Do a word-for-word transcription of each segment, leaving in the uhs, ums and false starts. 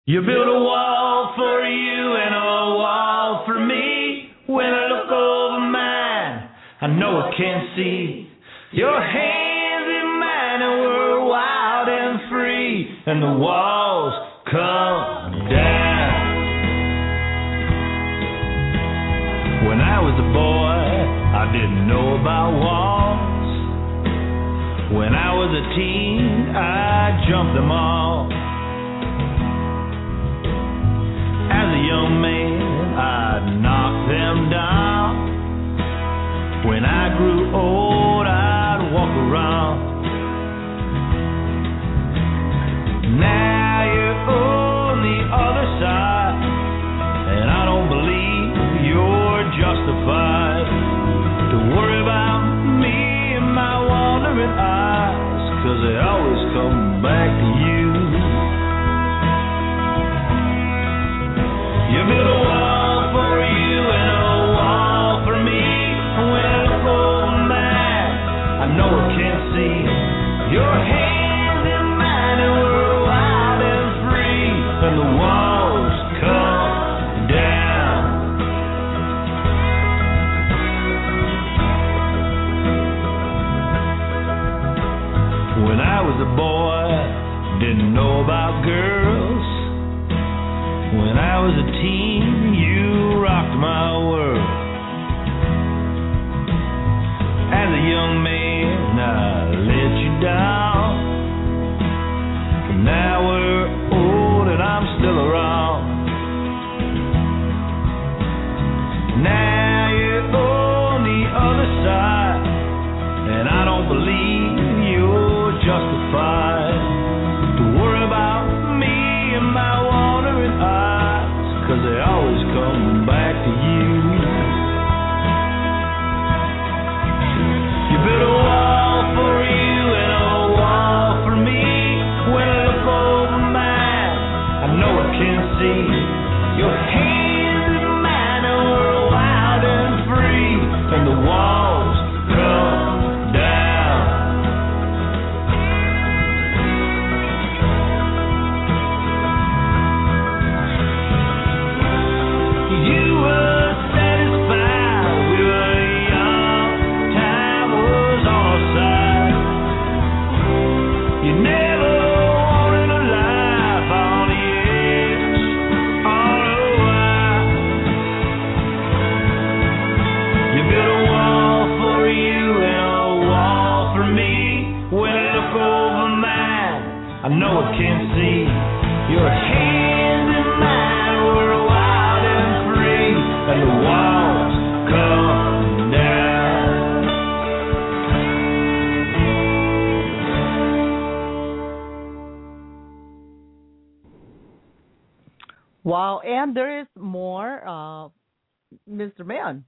You build a wall for you and a wall for me. When I look over mine, I know I can't see your hands in mine, and we're wild and free, and the walls come down. When I was a boy, I didn't know about walls. When I was a teen, I jumped them all. As a young man, I'd knock them down. When I grew old, I'd walk around. Now you're on the other side, and I don't believe you're justified to worry about me and my wandering eyes, 'cause they always come back to you. You build a wall for you and a wall for me. When I look over mine, I know I can't see your hands in mine, and we're wild and free, and the walls come down. When I was a boy, didn't know about girls. When I was a teen, you rocked my world. As a young man, I let you down. But now we're old and I'm still around. Now you're on the other side, and I don't believe you're justified to worry about me and my wandering eyes, 'cause they always come back to you. You built a wall for you and a wall for me. When I look over mine, I know I can't see your hands in mine, and we're wild and free, and the walls come down. You were satisfied, we were young, time was on our side. You never wanted a life on the edge, all the while. You built a wall for you and a wall for me. When I look over mine, I know I can't see your hands in mine, we're wild and free, and the walls come down. Wow, and there is more, uh, Mister Man.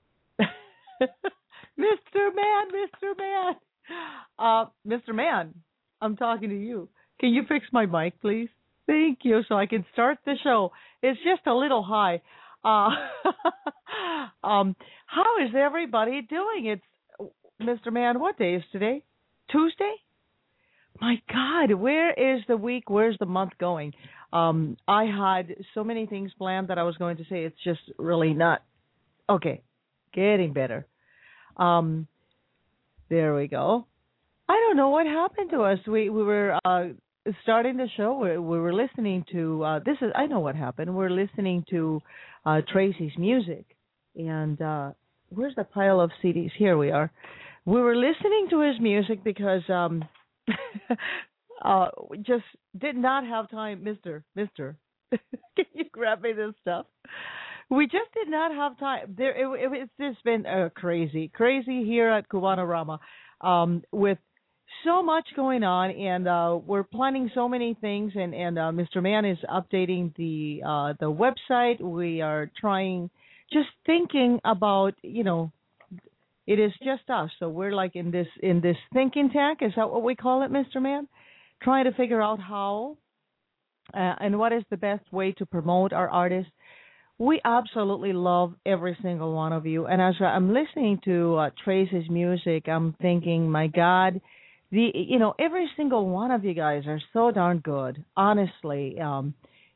Mister Man, Mister Man. Uh, Mister Man, I'm talking to you. Can you fix my mic, please? Thank you, so I can start the show. It's just a little high. Uh, um, how is everybody doing? It's Mister Man, what day is today? Tuesday? My God, where is the week? Where's the month going? Um, I had so many things planned that I was going to say. It's just really not. Okay, getting better. Um, there we go. I don't know what happened to us. We we were uh, starting the show. We, we were listening to uh, this is. I know what happened. We're listening to uh, Tracy's music, and uh, where's the pile of C Ds? Here we are. We were listening to his music because um, uh, we just did not have time, Mister Mister. Can you grab me this stuff? We just did not have time. There, it, it, it's just been uh, crazy, crazy here at Cubanorama, um, with so much going on, and uh, we're planning so many things. And, and uh, Mister Man is updating the uh, the website. We are trying, just thinking about, you know, it is just us. So we're like in this in this thinking tank. Is that what we call it, Mister Man? Trying to figure out how uh, and what is the best way to promote our artists. We absolutely love every single one of you. And as I'm listening to uh, Trace's music, I'm thinking, my God, the you know every single one of you guys are so darn good. Honestly, um,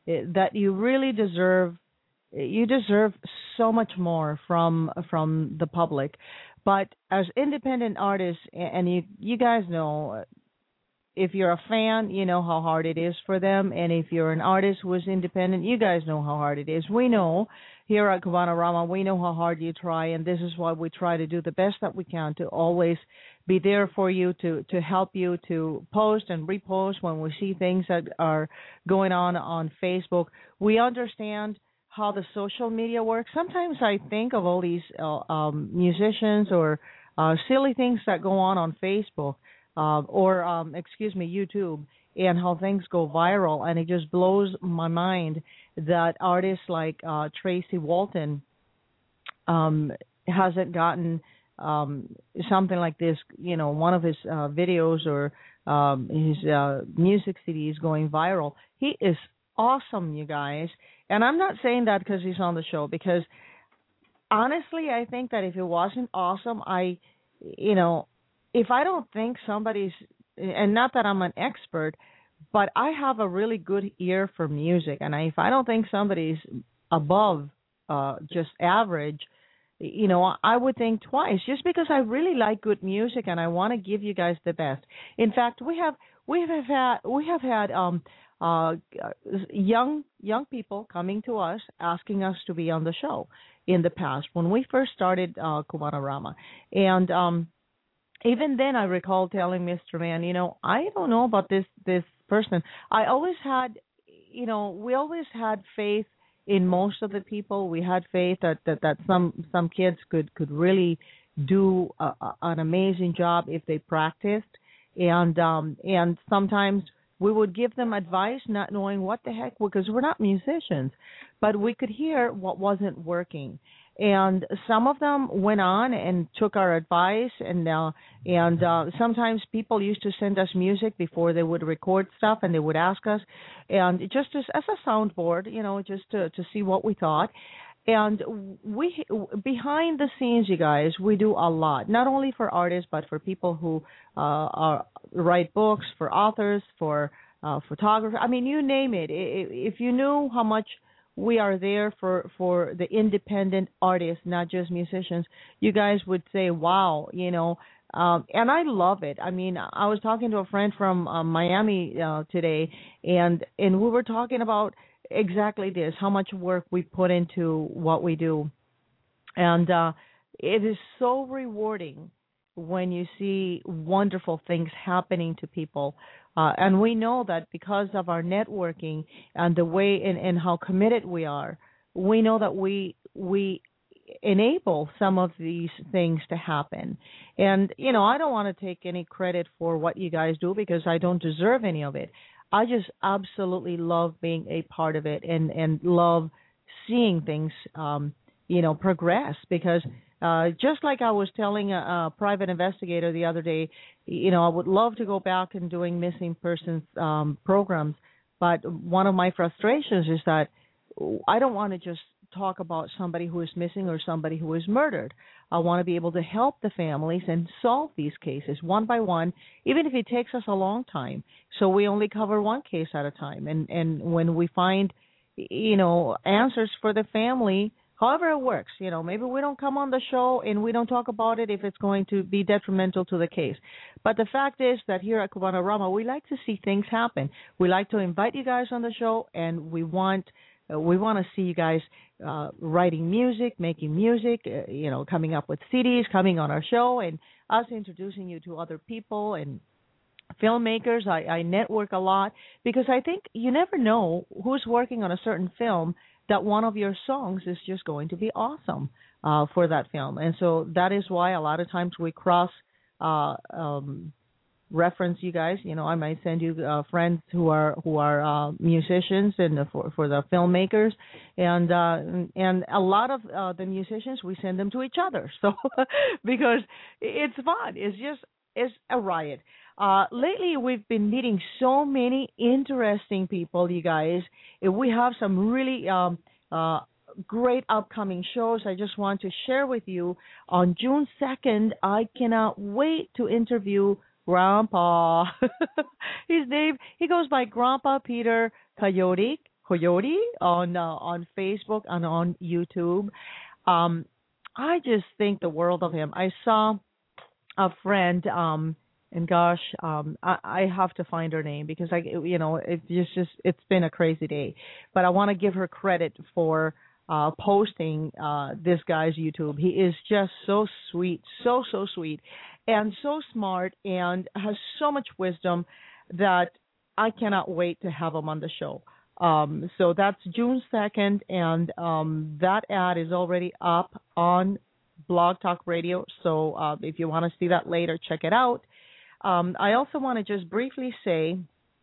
eh, that you really deserve. You deserve so much more from from the public. But as independent artists, and you you guys know, if you're a fan, you know how hard it is for them. And if you're an artist who is independent, you guys know how hard it is. We know here at Cubanorama, we know how hard you try, and this is why we try to do the best that we can to always be there for you, to, to help you, to post and repost when we see things that are going on on Facebook. We understand how the social media works. Sometimes I think of all these uh, um, musicians or uh, silly things that go on on Facebook. Uh, or, um, excuse me, YouTube, and how things go viral. And it just blows my mind that artists like uh, Tracy Walton um, hasn't gotten um, something like this, you know, one of his uh, videos or um, his uh, music C Ds going viral. He is awesome, you guys. And I'm not saying that because he's on the show, because honestly, I think that if it wasn't awesome, I, you know, if I don't think somebody's, and not that I'm an expert, but I have a really good ear for music, and I, if I don't think somebody's above uh, just average, you know, I would think twice, just because I really like good music and I want to give you guys the best. In fact, we have we have had we have had um, uh, young young people coming to us asking us to be on the show in the past when we first started uh, Cubanorama, and um, even then, I recall telling Mister Mann, you know, I don't know about this this person. I always had, you know, we always had faith in most of the people. We had faith that that, that some some kids could, could really do a, a, an amazing job if they practiced, and um, and sometimes we would give them advice, not knowing what the heck, because we're not musicians, but we could hear what wasn't working. And some of them went on and took our advice, and uh, and uh, sometimes people used to send us music before they would record stuff, and they would ask us, and just as, as a soundboard, you know, just to, to see what we thought. And we, behind the scenes, you guys, we do a lot, not only for artists, but for people who uh, are, write books, for authors, for uh, photographers. I mean, you name it. If you knew how much we are there for, for the independent artists, not just musicians, you guys would say, wow, you know, um, and I love it. I mean, I was talking to a friend from uh, Miami uh, today, and, and we were talking about exactly this, how much work we put into what we do. And uh, it is so rewarding when you see wonderful things happening to people. Uh, and we know that because of our networking and the way and, and how committed we are, we know that we we enable some of these things to happen. And, you know, I don't want to take any credit for what you guys do because I don't deserve any of it. I just absolutely love being a part of it and, and love seeing things, um, you know, progress because uh, just like I was telling a, a private investigator the other day, you know, I would love to go back and doing missing persons um, programs, but one of my frustrations is that I don't want to just talk about somebody who is missing or somebody who is murdered. I want to be able to help the families and solve these cases one by one, even if it takes us a long time. So we only cover one case at a time. And, and when we find, you know, answers for the family, however it works, you know, maybe we don't come on the show and we don't talk about it if it's going to be detrimental to the case. But the fact is that here at Cubanorama, we like to see things happen. We like to invite you guys on the show, and we want uh, we want to see you guys uh, writing music, making music, uh, you know, coming up with C Ds, coming on our show, and us introducing you to other people and filmmakers. I, I network a lot because I think you never know who's working on a certain film that one of your songs is just going to be awesome uh, for that film. And so that is why a lot of times we cross uh, um, reference you guys. You know, I might send you uh, friends who are who are uh, musicians and the, for for the filmmakers, and uh, and a lot of uh, the musicians, we send them to each other. So because it's fun, it's just it's a riot. Uh, lately, we've been meeting so many interesting people, you guys. We have some really um, uh, great upcoming shows I just want to share with you. On June second, I cannot wait to interview Grandpa. His name, he goes by Grandpa Peter Coyote. Coyote on uh, on Facebook and on YouTube. Um, I just think the world of him. I saw a friend, um, and gosh, um, I, I have to find her name because I, you know, it just just it's been a crazy day. But I want to give her credit for uh, posting uh, this guy's YouTube. He is just so sweet, so so sweet, and so smart, and has so much wisdom that I cannot wait to have him on the show. Um, so that's June second, and um, that ad is already up on Blog Talk Radio. So uh, if you want to see that later, check it out. Um, I also want to just briefly say,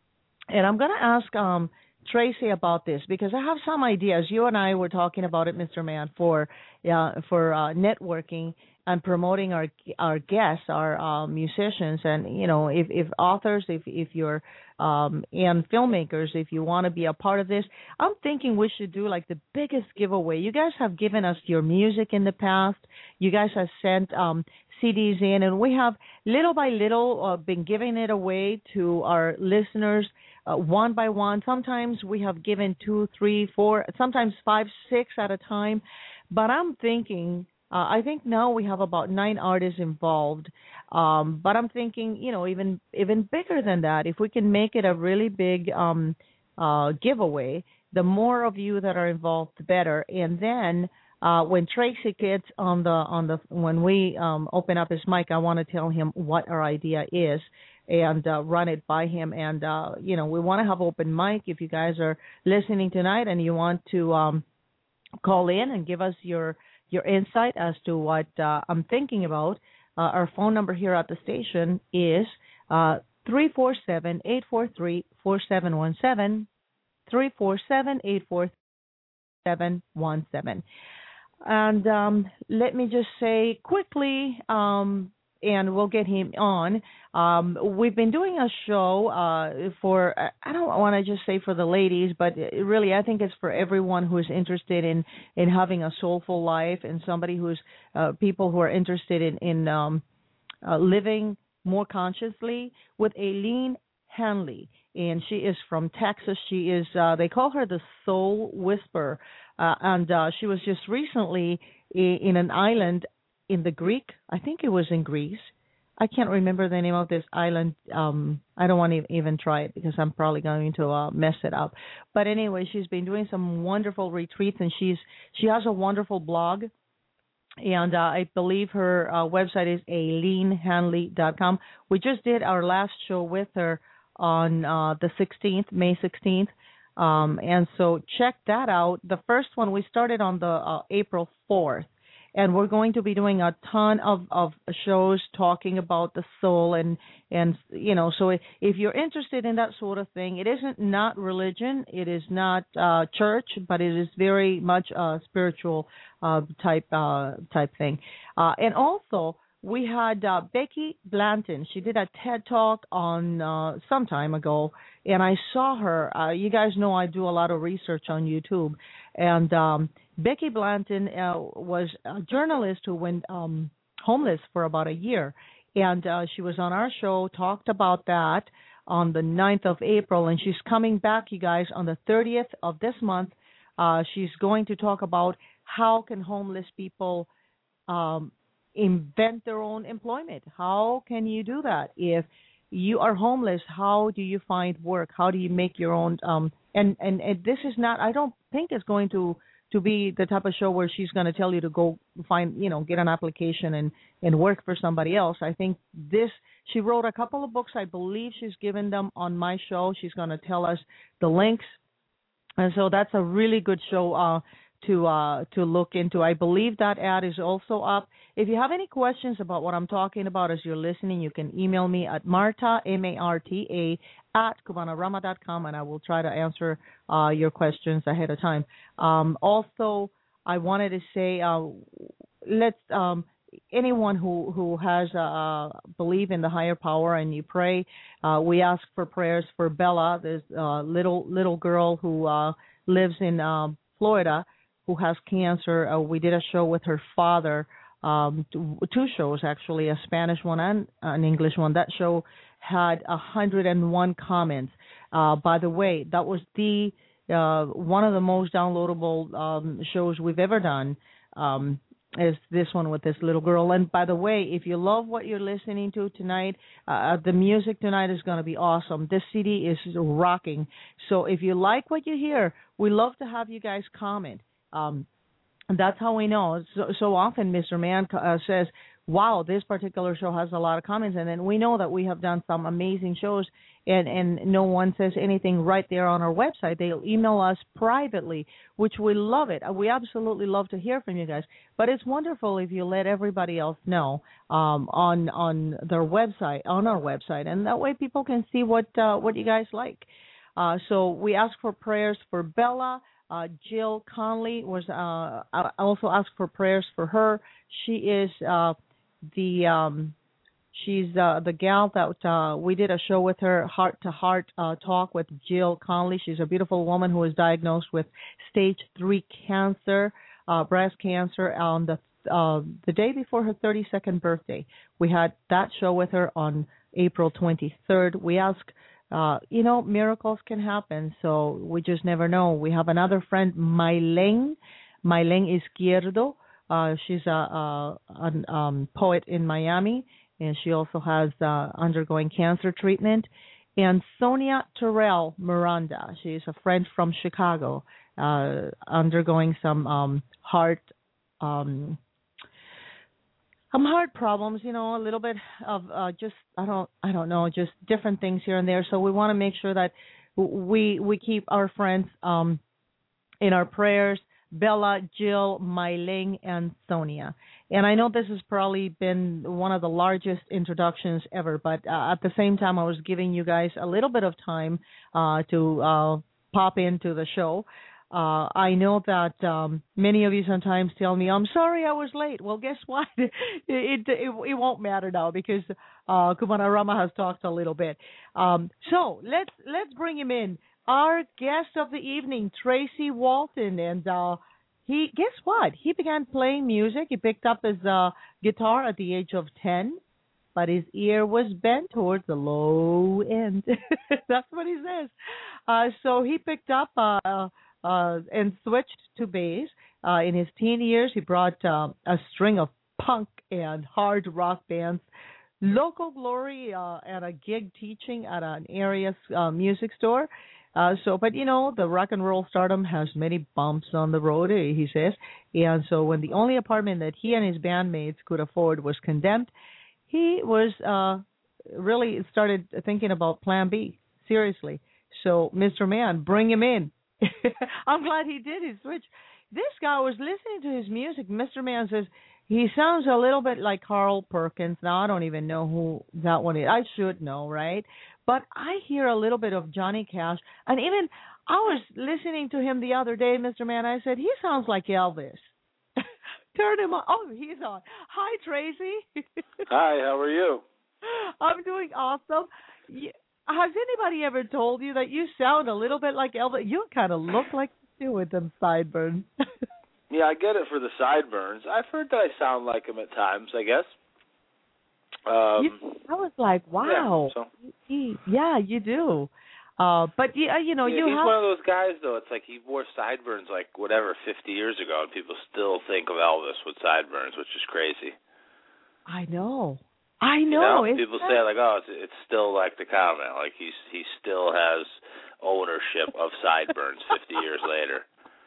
and I'm going to ask um, Tracy about this because I have some ideas. You and I were talking about it, Mister Mann, for uh, for uh, networking and promoting our our guests, our uh, musicians, and you know, if, if authors, if if you're um, and filmmakers, if you want to be a part of this, I'm thinking we should do like the biggest giveaway. You guys have given us your music in the past. You guys have sent um, C Ds in, and we have little by little uh, been giving it away to our listeners. Uh, one by one. Sometimes we have given two, three, four, sometimes five, six at a time. But I'm thinking, uh, I think now we have about nine artists involved. Um, but I'm thinking, you know, even even bigger than that. If we can make it a really big um, uh, giveaway, the more of you that are involved, the better. And then uh, when Tracy gets on the on the when we um, open up his mic, I want to tell him what our idea is and uh, run it by him. And, uh, you know, we want to have open mic. If you guys are listening tonight and you want to um, call in and give us your your insight as to what uh, I'm thinking about, uh, our phone number here at the station is uh, three four seven, eight four three, four seven one seven, three four seven, eight four three, four seven one seven. And um, let me just say quickly, um, and we'll get him on. Um, we've been doing a show uh, for, I don't want to just say for the ladies, but really I think it's for everyone who is interested in, in having a soulful life and somebody who's, uh, people who are interested in, in um, uh, living more consciously with Aileen Hanley. And she is from Texas. She is, uh, they call her the Soul Whisperer. Uh, and uh, she was just recently in, in an island in the Greek, I think it was in Greece. I can't remember the name of this island. Um, I don't want to even try it because I'm probably going to uh, mess it up. But anyway, she's been doing some wonderful retreats, and she's she has a wonderful blog. And uh, I believe her uh, website is aileen hanley dot com. We just did our last show with her on uh, the sixteenth, May sixteenth. Um, and so check that out. The first one, we started on the uh, April fourth. And we're going to be doing a ton of, of shows talking about the soul and, and you know, so if, if you're interested in that sort of thing, it isn't not religion, it is not uh, church, but it is very much a spiritual uh, type uh, type thing. Uh, and also, we had uh, Becky Blanton. She did a TED Talk on uh, some time ago, and I saw her. Uh, you guys know I do a lot of research on YouTube, and um, Becky Blanton uh, was a journalist who went um, homeless for about a year, and uh, she was on our show, talked about that on the ninth of April, and she's coming back, you guys, on the thirtieth of this month. Uh, she's going to talk about how can homeless people um, invent their own employment. How can you do that? If you are homeless, how do you find work? How do you make your own? Um, and, and, and this is not, I don't think it's going to, to be the type of show where she's going to tell you to go find, you know, get an application and, and work for somebody else. I think this, she wrote a couple of books. I believe she's given them on my show. She's going to tell us the links. And so that's a really good show uh, to uh, to look into. I believe that ad is also up. If you have any questions about what I'm talking about as you're listening, you can email me at Marta, M A R T A, at Cubanarama dot com, and I will try to answer uh, your questions ahead of time. Um, also, I wanted to say, uh, let's um, anyone who, who has uh, believe in the higher power and you pray, uh, we ask for prayers for Bella, this uh, little little girl who uh, lives in uh, Florida, who has cancer. Uh, we did a show with her father, um, two shows actually, a Spanish one and an English one. That show had one hundred one comments. Uh, by the way, that was the uh, one of the most downloadable um, shows we've ever done. Um, is this one with this little girl. And by the way, if you love what you're listening to tonight, uh, the music tonight is going to be awesome. This C D is rocking. So if you like what you hear, we love to have you guys comment. Um, and that's how we know. So, so often Mister Mann uh, says, wow, this particular show has a lot of comments. And then we know that we have done some amazing shows, and, and no one says anything right there on our website. They'll email us privately, which we love it. We absolutely love to hear from you guys. But it's wonderful if you let everybody else know um, on on their website, on our website, and that way people can see what uh, what you guys like. Uh, so we ask for prayers for Bella. Uh, Jill Conley was. Uh, I also asked for prayers for her. She is uh, the. Um, She's uh, the gal that uh, we did a show with her, Heart to Heart uh, Talk with Jill Conley. She's a beautiful woman who was diagnosed with stage three cancer, uh, breast cancer, on the uh, the day before her thirty-second birthday. We had that show with her on April twenty-third. We ask, uh, you know, miracles can happen, so we just never know. We have another friend, Maylene, Maylene Izquierdo. Uh, she's a, a, a um, poet in Miami, and she also has uh, undergoing cancer treatment. And Sonia Terrell Miranda, she is a friend from Chicago, uh, undergoing some um, heart um, some heart problems. You know, a little bit of uh, just I don't I don't know, just different things here and there. So we want to make sure that we we keep our friends um, in our prayers. Bella, Jill, Maylene, and Sonia. And I know this has probably been one of the largest introductions ever, but uh, at the same time, I was giving you guys a little bit of time uh, to uh, pop into the show. Uh, I know that um, many of you sometimes tell me, I'm sorry I was late. Well, guess what? it, it, it, it won't matter now because uh, Kumana Rama has talked a little bit. Um, so let's let's bring him in. Our guest of the evening, Tracy Walton, and uh, he guess what? He began playing music. He picked up his uh, guitar at the age of ten, but his ear was bent towards the low end. That's what he says. Uh, so he picked up uh, uh, and switched to bass. Uh, in his teen years, he brought uh, a string of punk and hard rock bands, local glory, uh, and a gig teaching at an area uh, music store. Uh, so, but you know, the rock and roll stardom has many bumps on the road, he says. And so when the only apartment that he and his bandmates could afford was condemned, he was uh, really started thinking about Plan B, seriously. So, Mister Mann, bring him in. I'm glad he did his switch. This guy was listening to his music. Mister Mann says, he sounds a little bit like Carl Perkins. Now, I don't even know who that one is. I should know, right? But I hear a little bit of Johnny Cash. And even I was listening to him the other day, Mister Mann. I said, he sounds like Elvis. Turn him on. Oh, he's on. Hi, Tracy. Hi, how are you? I'm doing awesome. Has anybody ever told you that you sound a little bit like Elvis? You kind of look like you with them sideburns. Yeah, I get it for the sideburns. I've heard that I sound like him at times, I guess. Um, you, I was like, wow. Yeah, so. he, yeah you do. Uh, but, yeah, you know, yeah, you he's have... one of those guys, though. It's like he wore sideburns, like, whatever, fifty years ago, and people still think of Elvis with sideburns, which is crazy. I know. I know. You know? People that... say, like, oh, it's, it's still like the comment. Like, he's he still has ownership of sideburns fifty years later.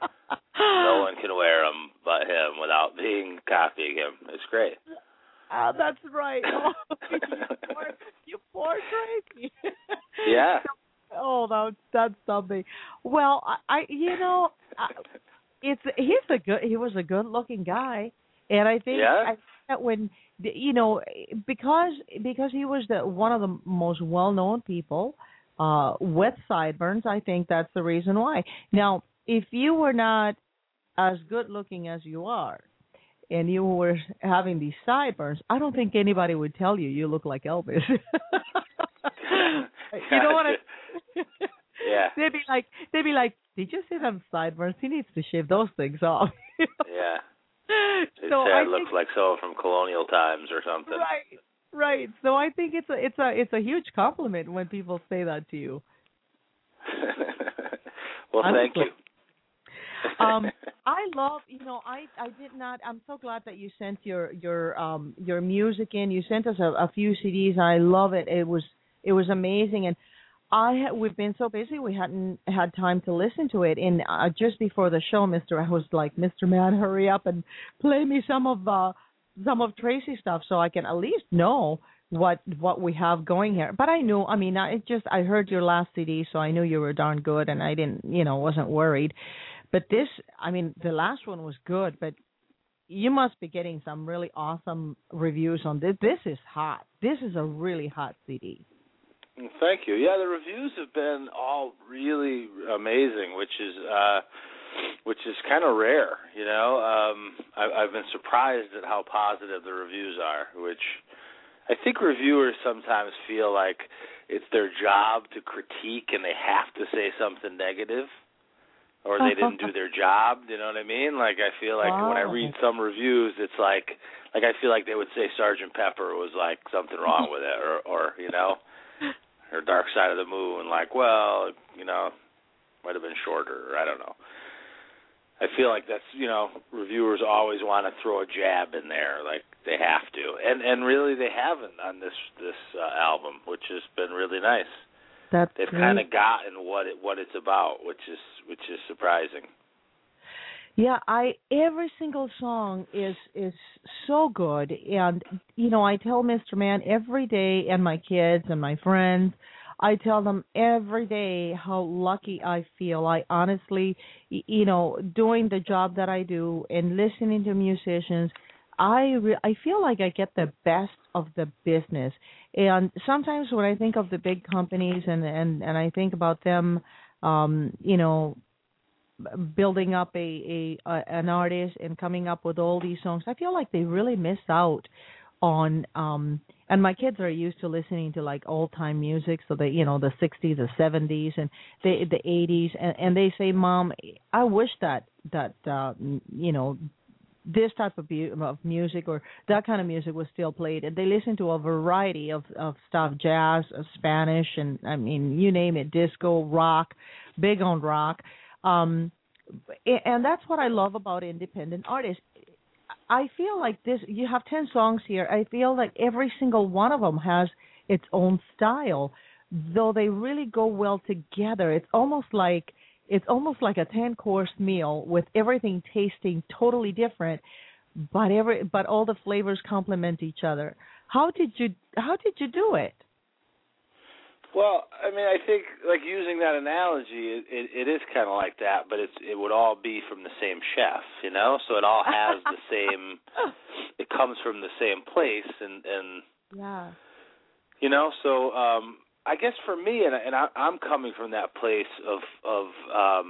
No one can wear them but him without being copying him. It's great. Oh, that's right. Oh, you poor, you poor Tracy. Yeah. Oh, that's that's something. Well, I, I you know, I, it's he's a good. He was a good-looking guy, and I think yeah. I think that when you know because because he was the one of the most well-known people uh, with sideburns. I think that's the reason why. Now, if you were not as good-looking as you are, and you were having these sideburns, I don't think anybody would tell you you look like Elvis. You know what I Yeah. They'd be like, they'd be like, did you see them sideburns? He needs to shave those things off. Yeah. They'd So say I it looks think, like someone from colonial times or something. Right, right. So I think it's a, it's a, it's a huge compliment when people say that to you. Well, Honestly. thank you. um, I love, you know, I, I did not. I'm so glad that you sent your your um your music in. You sent us a, a few C Ds. I love it. It was it was amazing, and I ha- we've been so busy we hadn't had time to listen to it. And uh, just before the show, Mister I was like, Mister Man, hurry up and play me some of uh some of Tracy's stuff so I can at least know what what we have going here. But I knew, I mean, I it just I heard your last C D, so I knew you were darn good, and I didn't, you know, wasn't worried. But this, I mean, the last one was good, but you must be getting some really awesome reviews on this. This is hot. This is a really hot C D. Thank you. Yeah, the reviews have been all really amazing, which is uh, which is kind of rare. You know, um, I, I've been surprised at how positive the reviews are, which I think reviewers sometimes feel like it's their job to critique and they have to say something negative, or they didn't do their job, you know what I mean? Like, I feel like wow. when I read some reviews, it's like, like I feel like they would say Sergeant Pepper was, like, something wrong with it, or, or you know, or Dark Side of the Moon, like, well, you know, might have been shorter, or I don't know. I feel like that's, you know, reviewers always want to throw a jab in there, like they have to. And and really they haven't on this, this uh, album, which has been really nice. That's They've great. kind of gotten what it what it's about, which is which is surprising. Yeah, I every single song is is so good, and you know I tell Mister Man every day, and my kids and my friends, I tell them every day how lucky I feel. I honestly, you know, doing the job that I do and listening to musicians, I re- I feel like I get the best of the business. And sometimes when I think of the big companies and and, and I think about them, um, you know, building up a, a, a an artist and coming up with all these songs, I feel like they really miss out on. Um, and my kids are used to listening to like old time music, so they, you know, the sixties, the seventies, and the the eighties, and, and they say, "Mom, I wish that that uh, you know." this type of, bu- of music or that kind of music was still played. And they listen to a variety of, of stuff, jazz, uh, Spanish, and I mean, you name it, disco, rock, big on rock. Um, and that's what I love about independent artists. I feel like this, you have ten songs here. I feel like every single one of them has its own style, though they really go well together. It's almost like It's almost like a ten-course meal with everything tasting totally different, but every but all the flavors complement each other. How did you How did you do it? Well, I mean, I think like using that analogy, it, it, it is kind of like that, but it's it would all be from the same chef, you know. So it all has the same. It comes from the same place, and and yeah, you know. So. um I guess for me, and, and I, I'm coming from that place of, of um,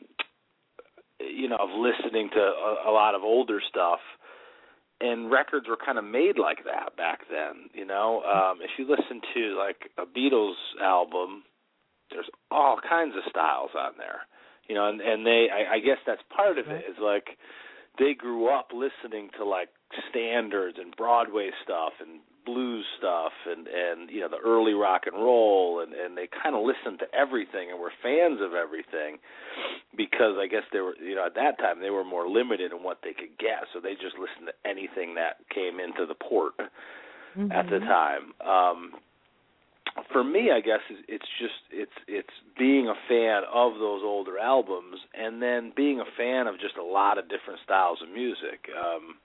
you know, of listening to a, a lot of older stuff, and records were kind of made like that back then, you know. Um, if you listen to, like, a Beatles album, there's all kinds of styles on there, you know, and, and they, I, I guess that's part of it, is, like, they grew up listening to, like, standards and Broadway stuff and blues stuff and, and you know, the early rock and roll, and, and they kind of listened to everything and were fans of everything because I guess they were, you know, at that time they were more limited in what they could get, so they just listened to anything that came into the port mm-hmm. at the time. Um, for me, I guess it's just it's it's being a fan of those older albums and then being a fan of just a lot of different styles of music. Um,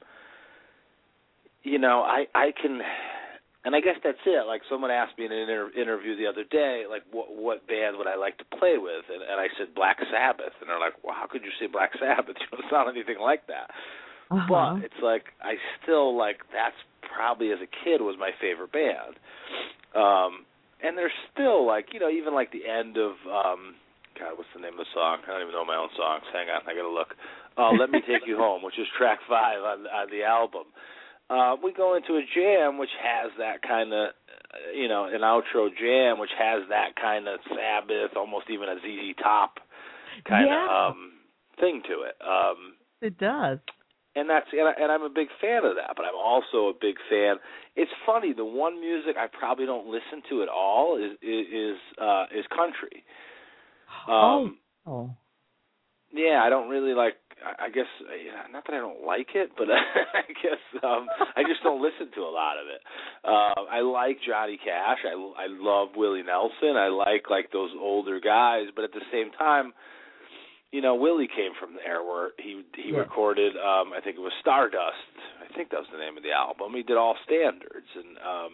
You know, I, I can, and I guess that's it. Like someone asked me in an inter- interview the other day, like, what what band would I like to play with? And, and I said Black Sabbath. And they're like, well, how could you say Black Sabbath? You don't sound anything like that. Uh-huh. But it's like, I still, like, that's probably as a kid was my favorite band. Um, and there's still, like, you know, even like the end of, um, God, what's the name of the song? I don't even know my own songs. Hang on, I got to look. Uh, Let Me Take You Home, which is track five on, on the album. Uh, we go into a jam which has that kind of, you know, an outro jam which has that kind of Sabbath, almost even a Z Z Top kind yeah. of um, thing to it. Um, it does. And that's and, I, and I'm a big fan of that, but I'm also a big fan. It's funny, the one music I probably don't listen to at all is is uh, is country. Um, oh. oh. yeah, I don't really like. I guess not that I don't like it, but I guess um, I just don't listen to a lot of it. Uh, I like Johnny Cash. I, I love Willie Nelson. I like like those older guys, but at the same time, you know, Willie came from there where he he yeah. recorded. Um, I think it was Stardust. I think that was the name of the album. He did all standards, and um,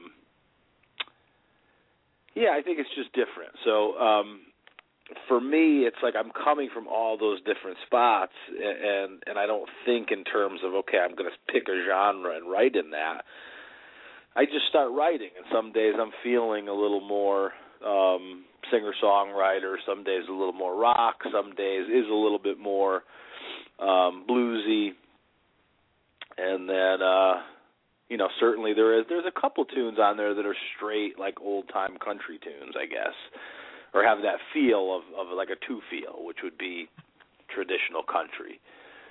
yeah, I think it's just different. So. Um, For me, it's like I'm coming from all those different spots, and and I don't think in terms of, okay, I'm going to pick a genre and write in that. I just start writing, and some days I'm feeling a little more um, singer-songwriter, some days a little more rock, some days is a little bit more um, bluesy, and then, uh, you know, certainly there is there's a couple tunes on there that are straight, like old-time country tunes, I guess, or have that feel of, of like a two-feel, which would be traditional country.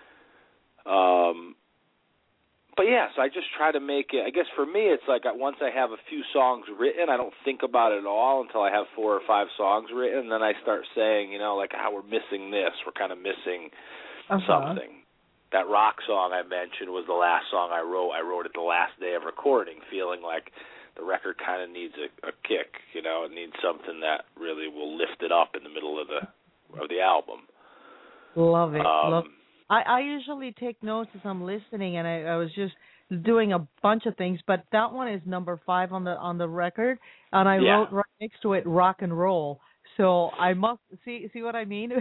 Um, but, yeah, so I just try to make it, I guess for me it's like once I have a few songs written, I don't think about it at all until I have four or five songs written, and then I start saying, you know, like, how oh, we're missing this, we're kind of missing uh-huh. something. That rock song I mentioned was the last song I wrote. I wrote it the last day of recording, feeling like the record kind of needs a, a kick, you know. It needs something that really will lift it up in the middle of the of the album. Love it. Um, Love. I, I usually take notes as I'm listening, and I, I was just doing a bunch of things, but that one is number five on the on the record, and I yeah. wrote right next to it "rock and roll." So I must see see what I mean.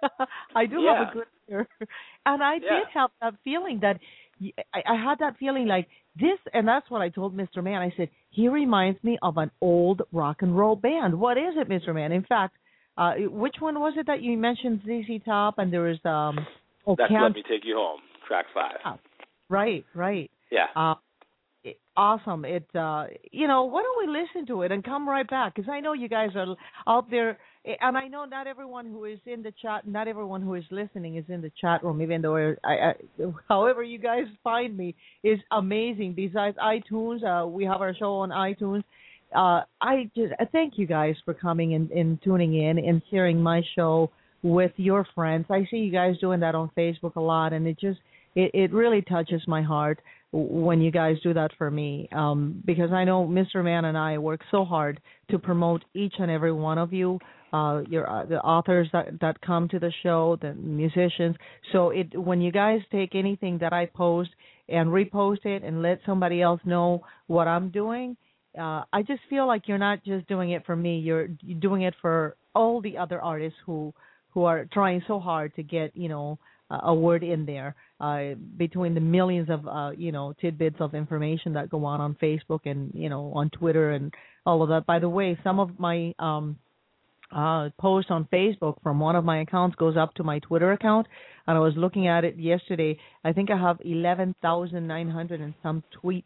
I do yeah. have a good ear, and I yeah. did have that feeling that I, I had that feeling like this, and that's what I told Mister Mann. I said, he reminds me of an old rock and roll band. What is it, Mister Mann? In fact, uh, which one was it that you mentioned, Z Z Top, and there was... Um, oh, That's Camp- Let Me Take You Home, track five. Oh, right, right. Yeah. Uh, it, awesome. It, uh, you know, why don't we listen to it and come right back? Because I know you guys are out there, and I know not everyone who is in the chat, not everyone who is listening is in the chat room, even though I, I, however you guys find me is amazing. Besides iTunes, uh, we have our show on iTunes. Uh, I just I thank you guys for coming and, and tuning in and sharing my show with your friends. I see you guys doing that on Facebook a lot, and it just it, it really touches my heart when you guys do that for me, um, because I know Mister Mann and I work so hard to promote each and every one of you, uh, your uh, the authors that, that come to the show, the musicians. So it when you guys take anything that I post and repost it and let somebody else know what I'm doing, uh, I just feel like you're not just doing it for me. You're, you're doing it for all the other artists who who are trying so hard to get, you know, uh, a word in there uh, between the millions of, uh, you know, tidbits of information that go on on Facebook and, you know, on Twitter and all of that. By the way, some of my um, uh, posts on Facebook from one of my accounts goes up to my Twitter account, and I was looking at it yesterday. I think I have eleven thousand nine hundred and some tweets.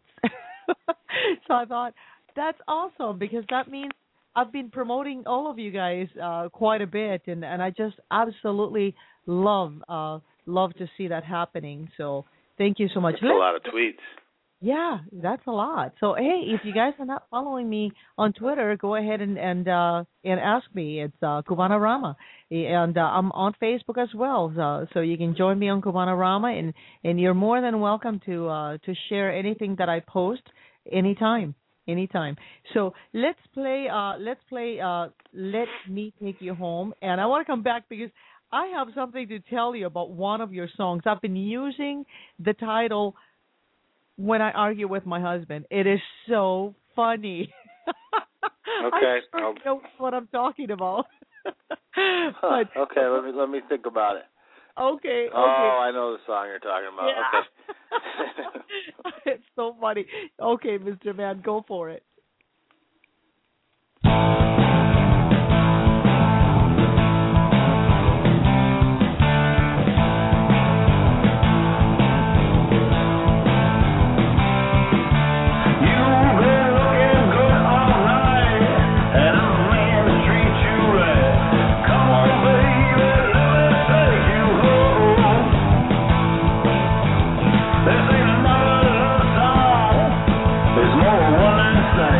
So I thought, that's awesome, because that means I've been promoting all of you guys uh, quite a bit, and, and I just absolutely love uh, love to see that happening. So thank you so much. That's a lot of tweets. Yeah, that's a lot. So hey, if you guys are not following me on Twitter, go ahead and and uh, and ask me. It's uh, Cubanarama, and uh, I'm on Facebook as well. So, so you can join me on Cubanarama, and and you're more than welcome to uh, to share anything that I post anytime. Anytime. So let's play. Uh, let's play. Uh, Let Me Take You Home, and I want to come back because I have something to tell you about one of your songs. I've been using the title when I argue with my husband. It is so funny. Okay. I sure know what I'm talking about. Huh, but, okay. Let me let me think about it. Okay. Okay. Oh, I know the song you're talking about. Yeah. Okay. It's so funny. Okay, Mister Mann, go for it. There's more one night stand.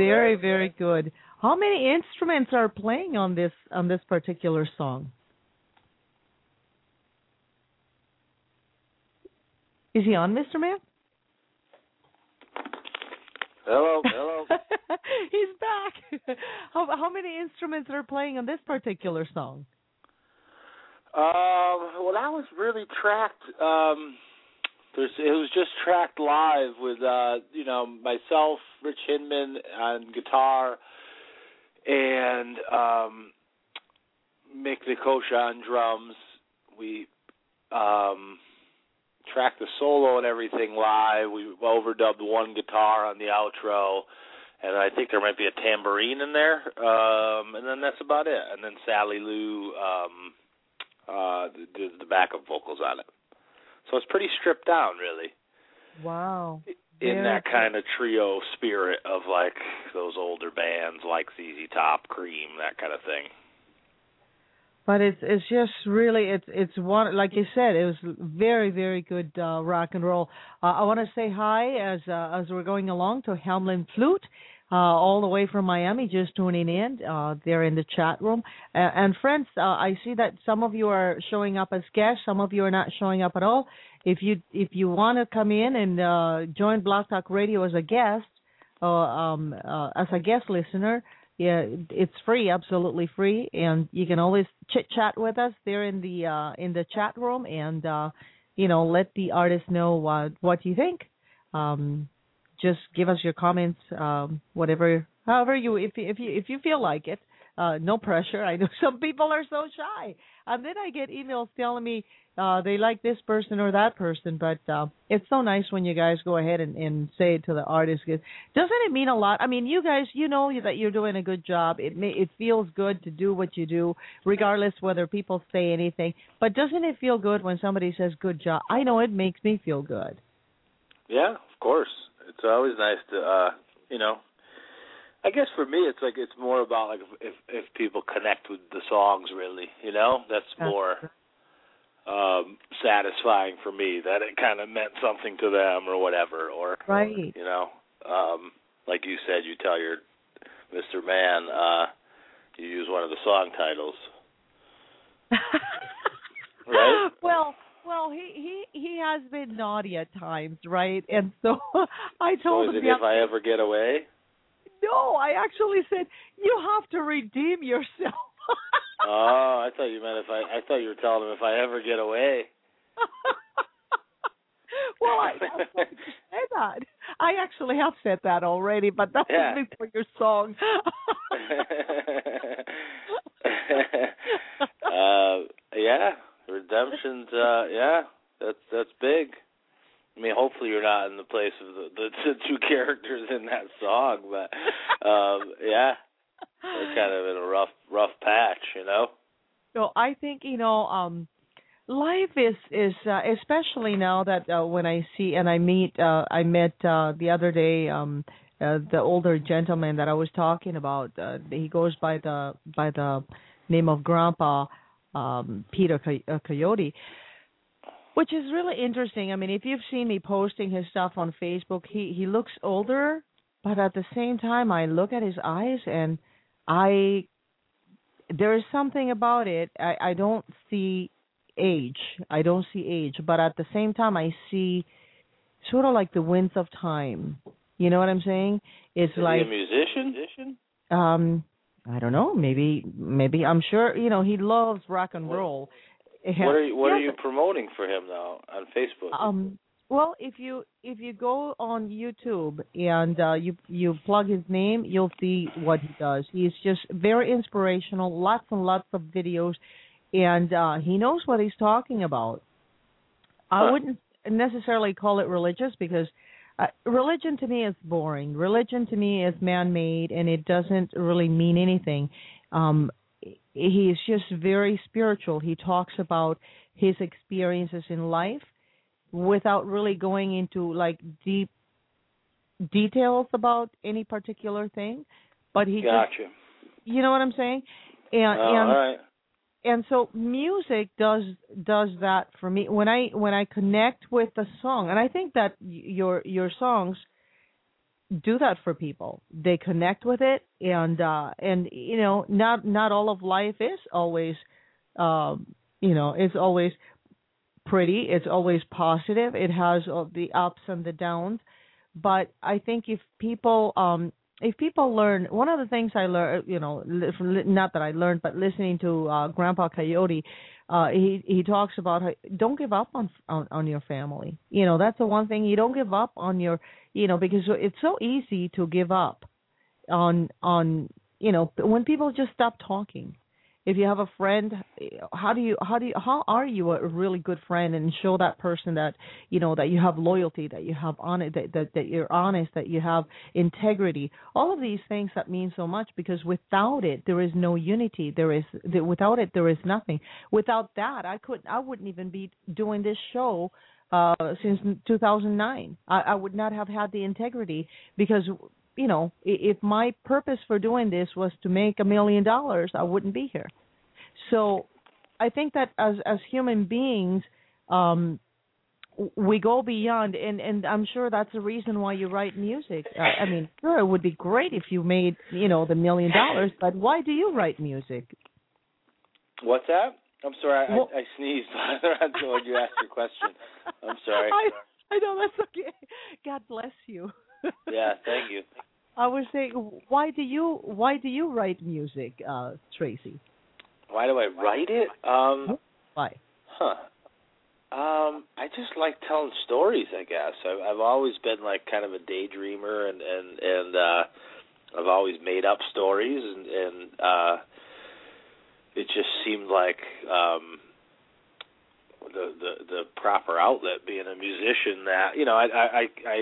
very, very good. How many instruments are playing on this on this particular song? Is he on, Mister Man? Hello, hello. He's back. How how many instruments are playing on this particular song? Um, well, that was really tracked. Um, there's, it was just tracked live with, uh, you know, myself, Rich Hinman on guitar, and um, Mick Nikosha on drums. We um, tracked the solo and everything live. We overdubbed one guitar on the outro, and I think there might be a tambourine in there, um, and then that's about it. And then Sally Lou um, uh, did the backup vocals on it. So it's pretty stripped down, really. Wow. In Very that cool. kind of trio spirit of, like, those older bands like Z Z Top, Cream, that kind of thing. But it's it's just really it's it's one, like you said, it was very, very good uh, rock and roll. Uh, I want to say hi as uh, as we're going along to Hamlin Flute, uh, all the way from Miami, just tuning in. Uh, they're in the chat room. Uh, and friends, uh, I see that some of you are showing up as guests, some of you are not showing up at all. If you if you want to come in and uh, join Blog Talk Radio as a guest, or um, uh, as a guest listener, yeah, it's free, absolutely free, and you can always chit chat with us there in the uh, in the chat room, and uh, you know, let the artist know what what you think. Um, just give us your comments, um, whatever, however you if if you if you feel like it. Uh, no pressure. I know some people are so shy, and then I get emails telling me uh, they like this person or that person. But uh, it's so nice when you guys go ahead and, and say it to the artist. Doesn't it mean a lot? I mean, you guys, you know that you're doing a good job. It may, it feels good to do what you do, regardless whether people say anything. But doesn't it feel good when somebody says "good job"? I know it makes me feel good. Yeah, of course. It's always nice to, uh, you know. I guess for me, it's like it's more about like if if people connect with the songs, really, you know, that's more um, satisfying for me. That it kind of meant something to them or whatever, or right, you know, um, like you said, you tell your Mister Man, uh, you use one of the song titles, right? Well. Well, he, he, he has been naughty at times, right? And so I told so is him, it if I ever get away? No, I actually said you have to redeem yourself. Oh, I thought you meant if I. I thought you were telling him if I ever get away. Well, I said that. I actually have said that already, but that's yeah. only for your song. uh, yeah, redemption's. Uh, yeah, that's that's big. I mean, hopefully you're not in the place of the, the, the two characters in that song, but um, yeah, they're kind of in a rough, rough patch, you know. So I think you know, um, life is is uh, especially now that uh, when I see and I meet, uh, I met uh, the other day um, uh, the older gentleman that I was talking about. Uh, he goes by the by the name of Grandpa um, Peter Coy- uh, Coyote. Which is really interesting. I mean, if you've seen me posting his stuff on Facebook, he, he looks older, but at the same time, I look at his eyes and I, there is something about it. I, I don't see age. I don't see age, but at the same time, I see sort of like the winds of time. You know what I'm saying? It's is like he a musician? Um, I don't know. Maybe, maybe I'm sure. You know, he loves rock and roll. What are you, what yes. are you promoting for him now on Facebook? Um, well, if you if you go on YouTube and uh, you you plug his name, you'll see what he does. He's just very inspirational. Lots and lots of videos, and uh, he knows what he's talking about. Huh. I wouldn't necessarily call it religious because uh, religion to me is boring. Religion to me is man-made, and it doesn't really mean anything. Um, He is just very spiritual. He talks about his experiences in life without really going into like deep details about any particular thing. But he gotcha. just, you know what I'm saying? And oh, and all right. and so music does does that for me. When I when I connect with the song, and I think that your your songs, do that for people. They connect with it, and uh, and you know, not not all of life is always, um, you know, it's always pretty. It's always positive. It has all the ups and the downs. But I think if people um, if people learn, one of the things I learned, you know, li- not that I learned, but listening to uh, Grandpa Coyote, uh, he he talks about how, don't give up on, on on your family. You know, that's the one thing. You don't give up on your, you know, because it's so easy to give up on on you know, when people just stop talking. If you have a friend, how do you how do you how are you a really good friend and show that person that, you know, that you have loyalty, that you have on that, that that you're honest, that you have integrity. All of these things that mean so much, because without it there is no unity. There is without it there is nothing. Without that, I could I wouldn't even be doing this show uh, since two thousand nine. I, I would not have had the integrity, because, you know, if my purpose for doing this was to make a million dollars, I wouldn't be here. So I think that as as human beings, um, we go beyond, and, and I'm sure that's the reason why you write music. I, I mean, sure, it would be great if you made, you know, the million dollars, but why do you write music? What's that? I'm sorry, I, well, I, I sneezed when you asked your question. I'm sorry. I, I know, that's okay. God bless you. Yeah, thank you. I was saying, why do you why do you write music, uh, Tracy? Why do I write it? Um, why? Huh. Um, I just like telling stories, I guess. I've, I've always been like kind of a daydreamer, and and and uh, I've always made up stories, and and uh, it just seemed like um, the the the proper outlet, being a musician. That, you know, I I. I, I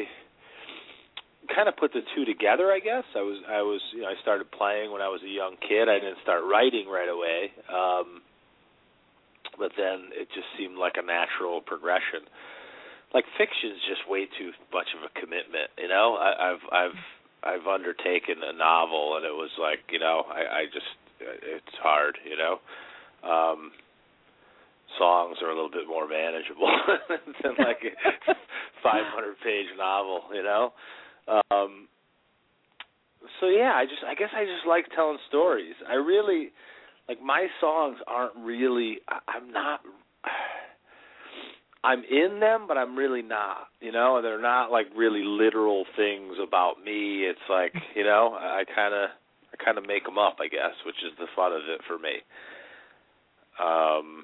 kind of put the two together, I guess. I was, I was, you know, I started playing when I was a young kid. I didn't start writing right away, um, but then it just seemed like a natural progression. Like, fiction's just way too much of a commitment, you know. I, I've, I've, I've undertaken a novel, and it was like, you know, I, I just, it's hard, you know. Um, songs are a little bit more manageable than like a five hundred page novel, you know. Um, so yeah, I just, I guess I just like telling stories. I really, like, my songs aren't really, I, I'm not, I'm in them, but I'm really not, you know, they're not like really literal things about me. It's like, you know, I kind of, I kind of make them up, I guess, which is the fun of it for me. Um,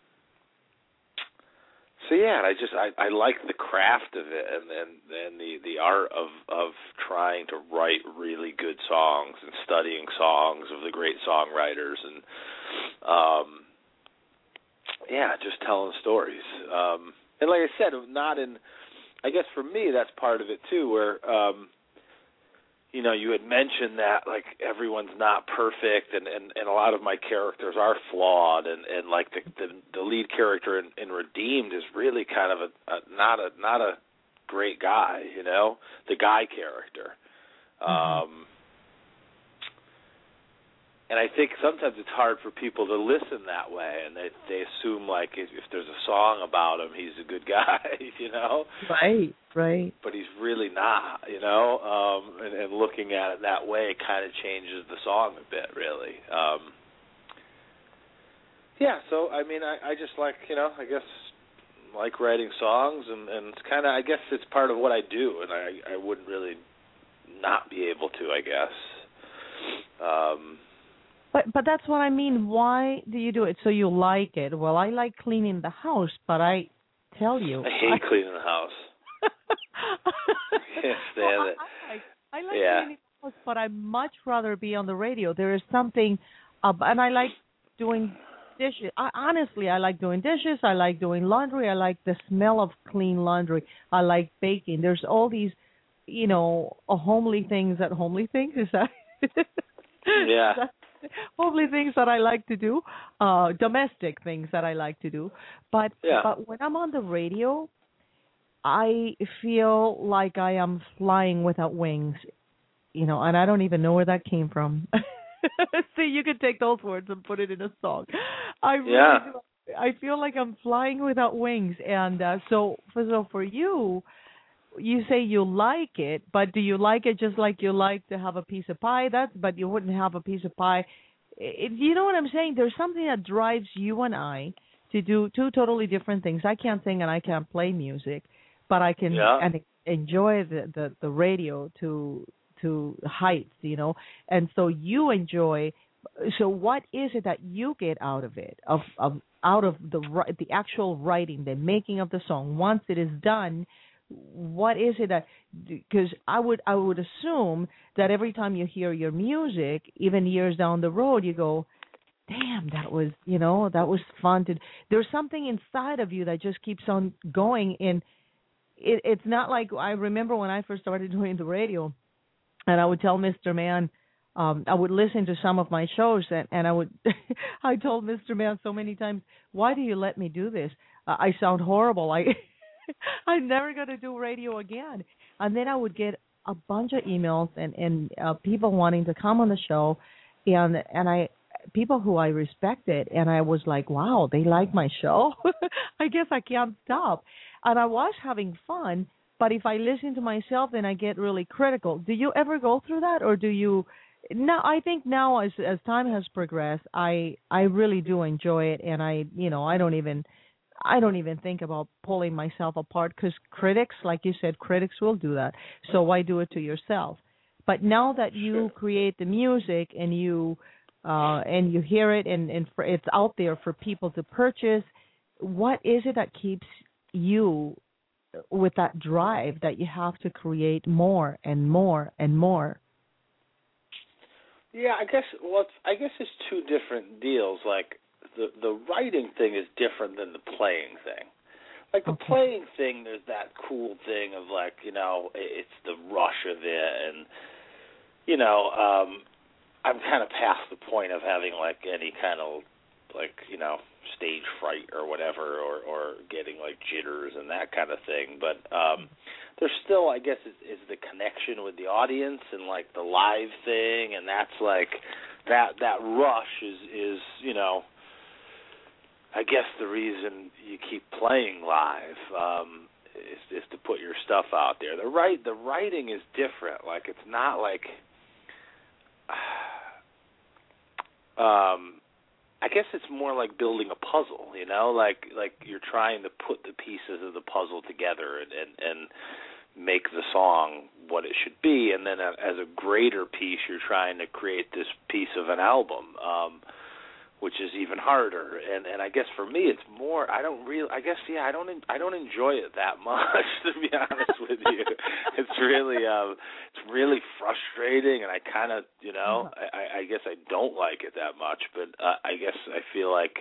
So yeah, I just I, I like the craft of it, and, and and the the art of of trying to write really good songs and studying songs of the great songwriters, and um, yeah, just telling stories. Um, and like I said, not in. I guess for me, that's part of it too, where um, you know, you had mentioned that like everyone's not perfect, and, and, and a lot of my characters are flawed, and, and like the, the the lead character in, in Redeemed is really kind of a, a not a not a great guy, you know, the guy character. Mm-hmm. Um, and I think sometimes it's hard for people to listen that way, and they they assume like if, if there's a song about him, he's a good guy, you know. Right, right. But he's really not, you know. Um, and, and looking at it that way kind of changes the song a bit, really. Um, yeah. So I mean, I, I just like, you know, I guess like writing songs, and, and it's kind of, I guess it's part of what I do, and I I wouldn't really not be able to, I guess. Um, But but that's what I mean. Why do you do it? So you like it? Well, I like cleaning the house, but I tell you, I hate I, cleaning the house. I can't stand well, it. I, I like, I like yeah. cleaning the house, but I'd much rather be on the radio. There is something, uh, and I like doing dishes. I, honestly, I like doing dishes. I like doing laundry. I like the smell of clean laundry. I like baking. There's all these, you know, uh, homely things that homely things is that. Yeah. That, homely things that I like to do, uh, domestic things that I like to do. But yeah. but when I'm on the radio, I feel like I am flying without wings, you know, and I don't even know where that came from. See, you could take those words and put it in a song. I really yeah. do. I feel like I'm flying without wings, and uh, so for so for you, you say you like it, but do you like it just like you like to have a piece of pie? That's but you wouldn't have a piece of pie. It, you know what I'm saying? There's something that drives you and I to do two totally different things. I can't sing and I can't play music, but I can Yeah. and enjoy the, the, the radio to to heights, you know. And so you enjoy. So what is it that you get out of it? Of of out of the the actual writing, the making of the song. Once it is done, what is it that? Because I would I would assume that every time you hear your music, even years down the road, you go, damn, that was, you know, that was fun to. There's something inside of you that just keeps on going. And it, it's not like I remember when I first started doing the radio, and I would tell Mister Mann, um, I would listen to some of my shows, and, and I would, I told Mister Mann so many times, why do you let me do this? Uh, I sound horrible. I, I'm never going to do radio again. And then I would get a bunch of emails and, and uh, people wanting to come on the show, and and I, people who I respected, and I was like, wow, they like my show. I guess I can't stop. And I was having fun, but if I listen to myself, then I get really critical. Do you ever go through that, or do you? Now, I think now as as time has progressed, I I really do enjoy it, and I you know I don't even I don't even think about pulling myself apart, because critics, like you said, critics will do that. So why do it to yourself? But now that you create the music and you uh, and you hear it and, and for, it's out there for people to purchase, what is it that keeps you with that drive that you have to create more and more and more? Yeah, I guess well, it's, I guess it's two different deals. Like the the writing thing is different than the playing thing. Like the Okay. playing thing, there's that cool thing of like, you know, it's the rush of it, and you know, um, I'm kind of past the point of having like any kind of like, you know, stage fright or whatever, or, or getting like jitters and that kind of thing. But um, there's still, I guess, is, is the connection with the audience and like the live thing, and that's like that that rush is is you know, I guess the reason you keep playing live um, is, is to put your stuff out there. The right the writing is different. Like it's not like. Um, I guess it's more like building a puzzle, you know, like like you're trying to put the pieces of the puzzle together and, and, and make the song what it should be, and then a, as a greater piece, you're trying to create this piece of an album, um, which is even harder. And, and I guess for me, it's more. I don't really. I guess yeah. I don't. I don't enjoy it that much, to be honest with you. It's really. Um, it's really frustrating, and I kind of, you know, I, I guess I don't like it that much. But uh, I guess I feel like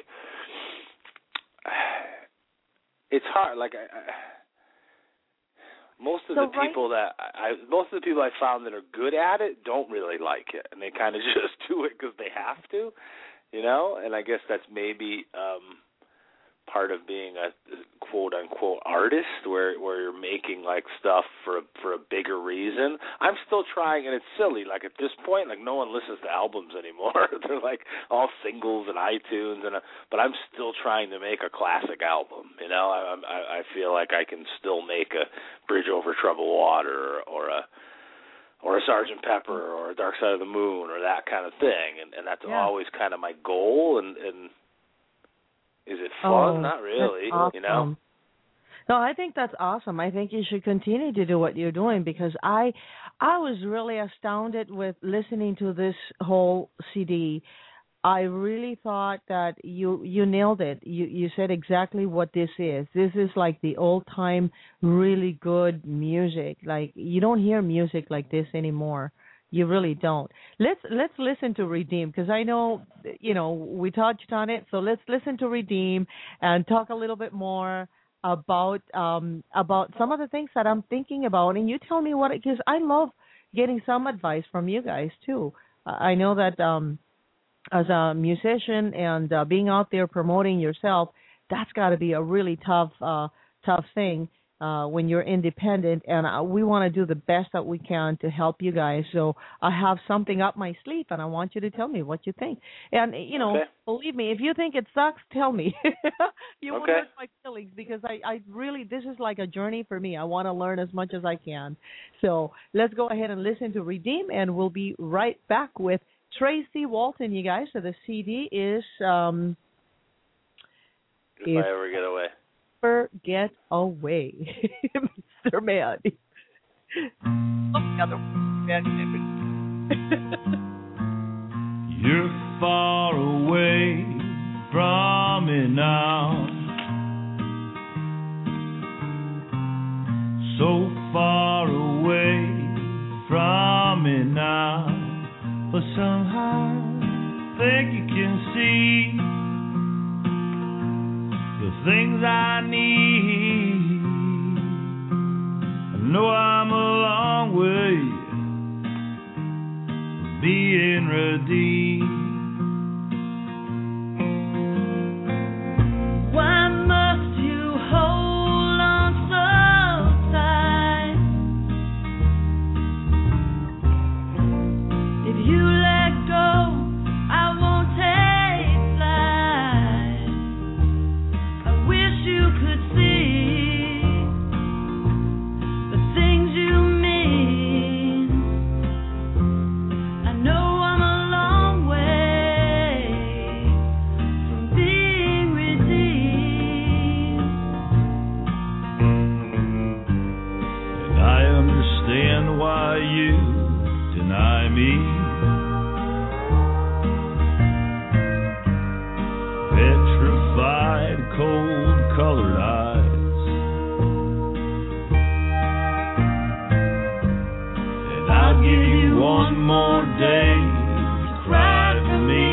it's hard. Like I. I Most of so the people right, that I, most of the people I found that are good at it don't really like it, and they kind of just do it because they have to, you know. And I guess that's maybe um, part of being a quote unquote artist, where where you're making like stuff for a, for a bigger reason. I'm still trying, and it's silly. Like at this point, like no one listens to albums anymore. They're like all singles and iTunes, and a, but I'm still trying to make a classic album. You know, I, I I feel like I can still make a Bridge Over Troubled Water or a or a Sergeant Pepper or a Dark Side of the Moon or that kind of thing, and and that's yeah. always kind of my goal. And and is it fun? Oh, Not really, awesome. you know. No, I think that's awesome. I think you should continue to do what you're doing, because I, I was really astounded with listening to this whole C D. I really thought that you you nailed it. You you said exactly what this is. This is like the old time, really good music. Like you don't hear music like this anymore. You really don't. Let's let's listen to Redeem, because I know, you know, we touched on it. So let's listen to Redeem and talk a little bit more about um, about some of the things that I'm thinking about. And you tell me what, because I love getting some advice from you guys too. Uh, I know that um, as a musician and uh, being out there promoting yourself, that's got to be a really tough uh, tough thing. uh, when you're independent, and uh, we want to do the best that we can to help you guys. So I have something up my sleeve, and I want you to tell me what you think. And you know, Okay. believe me, if you think it sucks, tell me. You won't Okay. hurt my feelings because I, I really, this is like a journey for me. I want to learn as much as I can. So let's go ahead and listen to Redeem, and we'll be right back with Tracy Walton, you guys. So the C D is um, If If I ever get away. Ever Get Away, Mister Man. Oh, the other one. You're far away from me now, so far away from me now, but somehow I think you can see the things I need. I know I'm a long way from being redeemed. Why must you hold on so tight? If you let go, I won't take flight. I wish you could see the things you mean. I know I'm a long way from being redeemed. And I understand why you deny me. Petrified, cold-colored eyes. And I'll give you one more day to cry for me.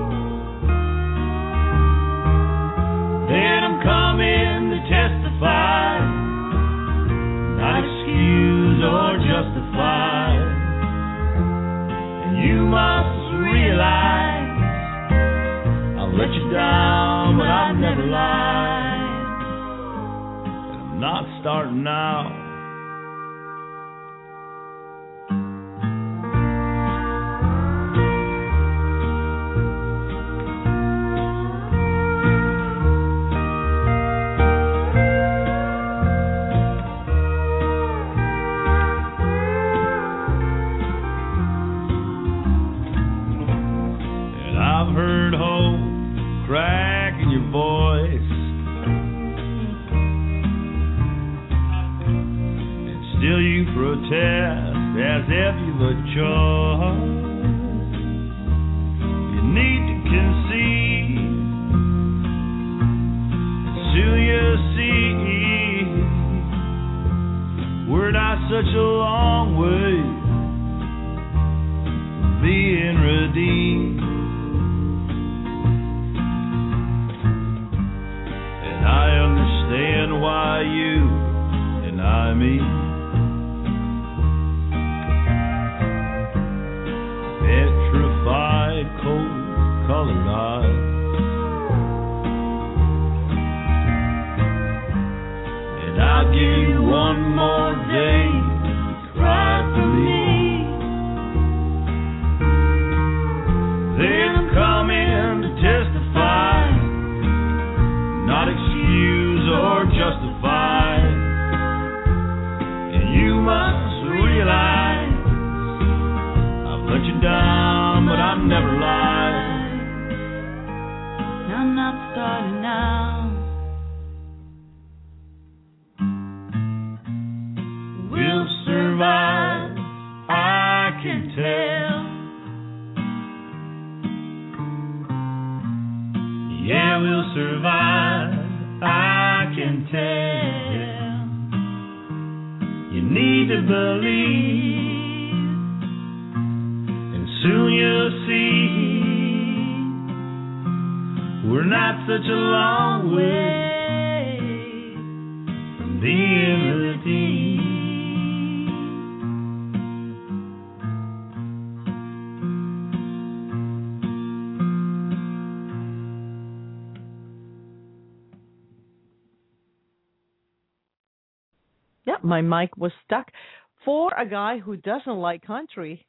Then I'm coming to testify, not excuse or justify. And you must realize I've let you down, but I've never lied. And I'm not starting now. And I've heard hope crack in your voice, and still you protest as if you've a choice. You need to concede, soon you'll see we're not such a long way from being redeemed. And I understand why you deny me. Petrified, cold-colored eyes. And I'll give you one more day to cry for me. Then I'm coming to testify, not excuse or justify. And you must realize I've let you down, but I've never lied. I'm not starting now. We'll survive, I can tell. Yeah, we'll survive, I can tell. You need to believe, and soon you'll see we're not such a long way from being redeemed. Yeah, my mic was stuck. For a guy who doesn't like country,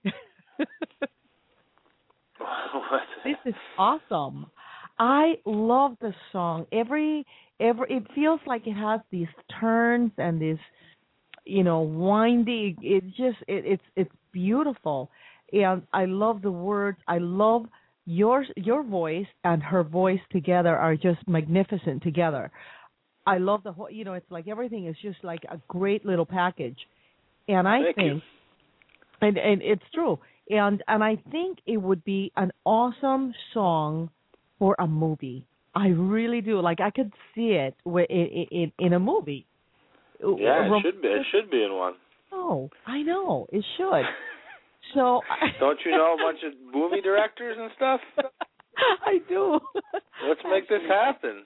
this is awesome. I love the song. Every every it feels like it has these turns and this, you know, windy. It just it, it's it's beautiful, and I love the words. I love your your voice and her voice together are just magnificent together. I love the whole. You know, it's like everything is just like a great little package, and I Thank think, you. and and it's true, and and I think it would be an awesome song for a movie. I really do. Like I could see it in in, in a movie. Yeah, it should be. It should be in one. Oh, I know it should. So don't you know a bunch of movie directors and stuff? I do. Let's make this happen.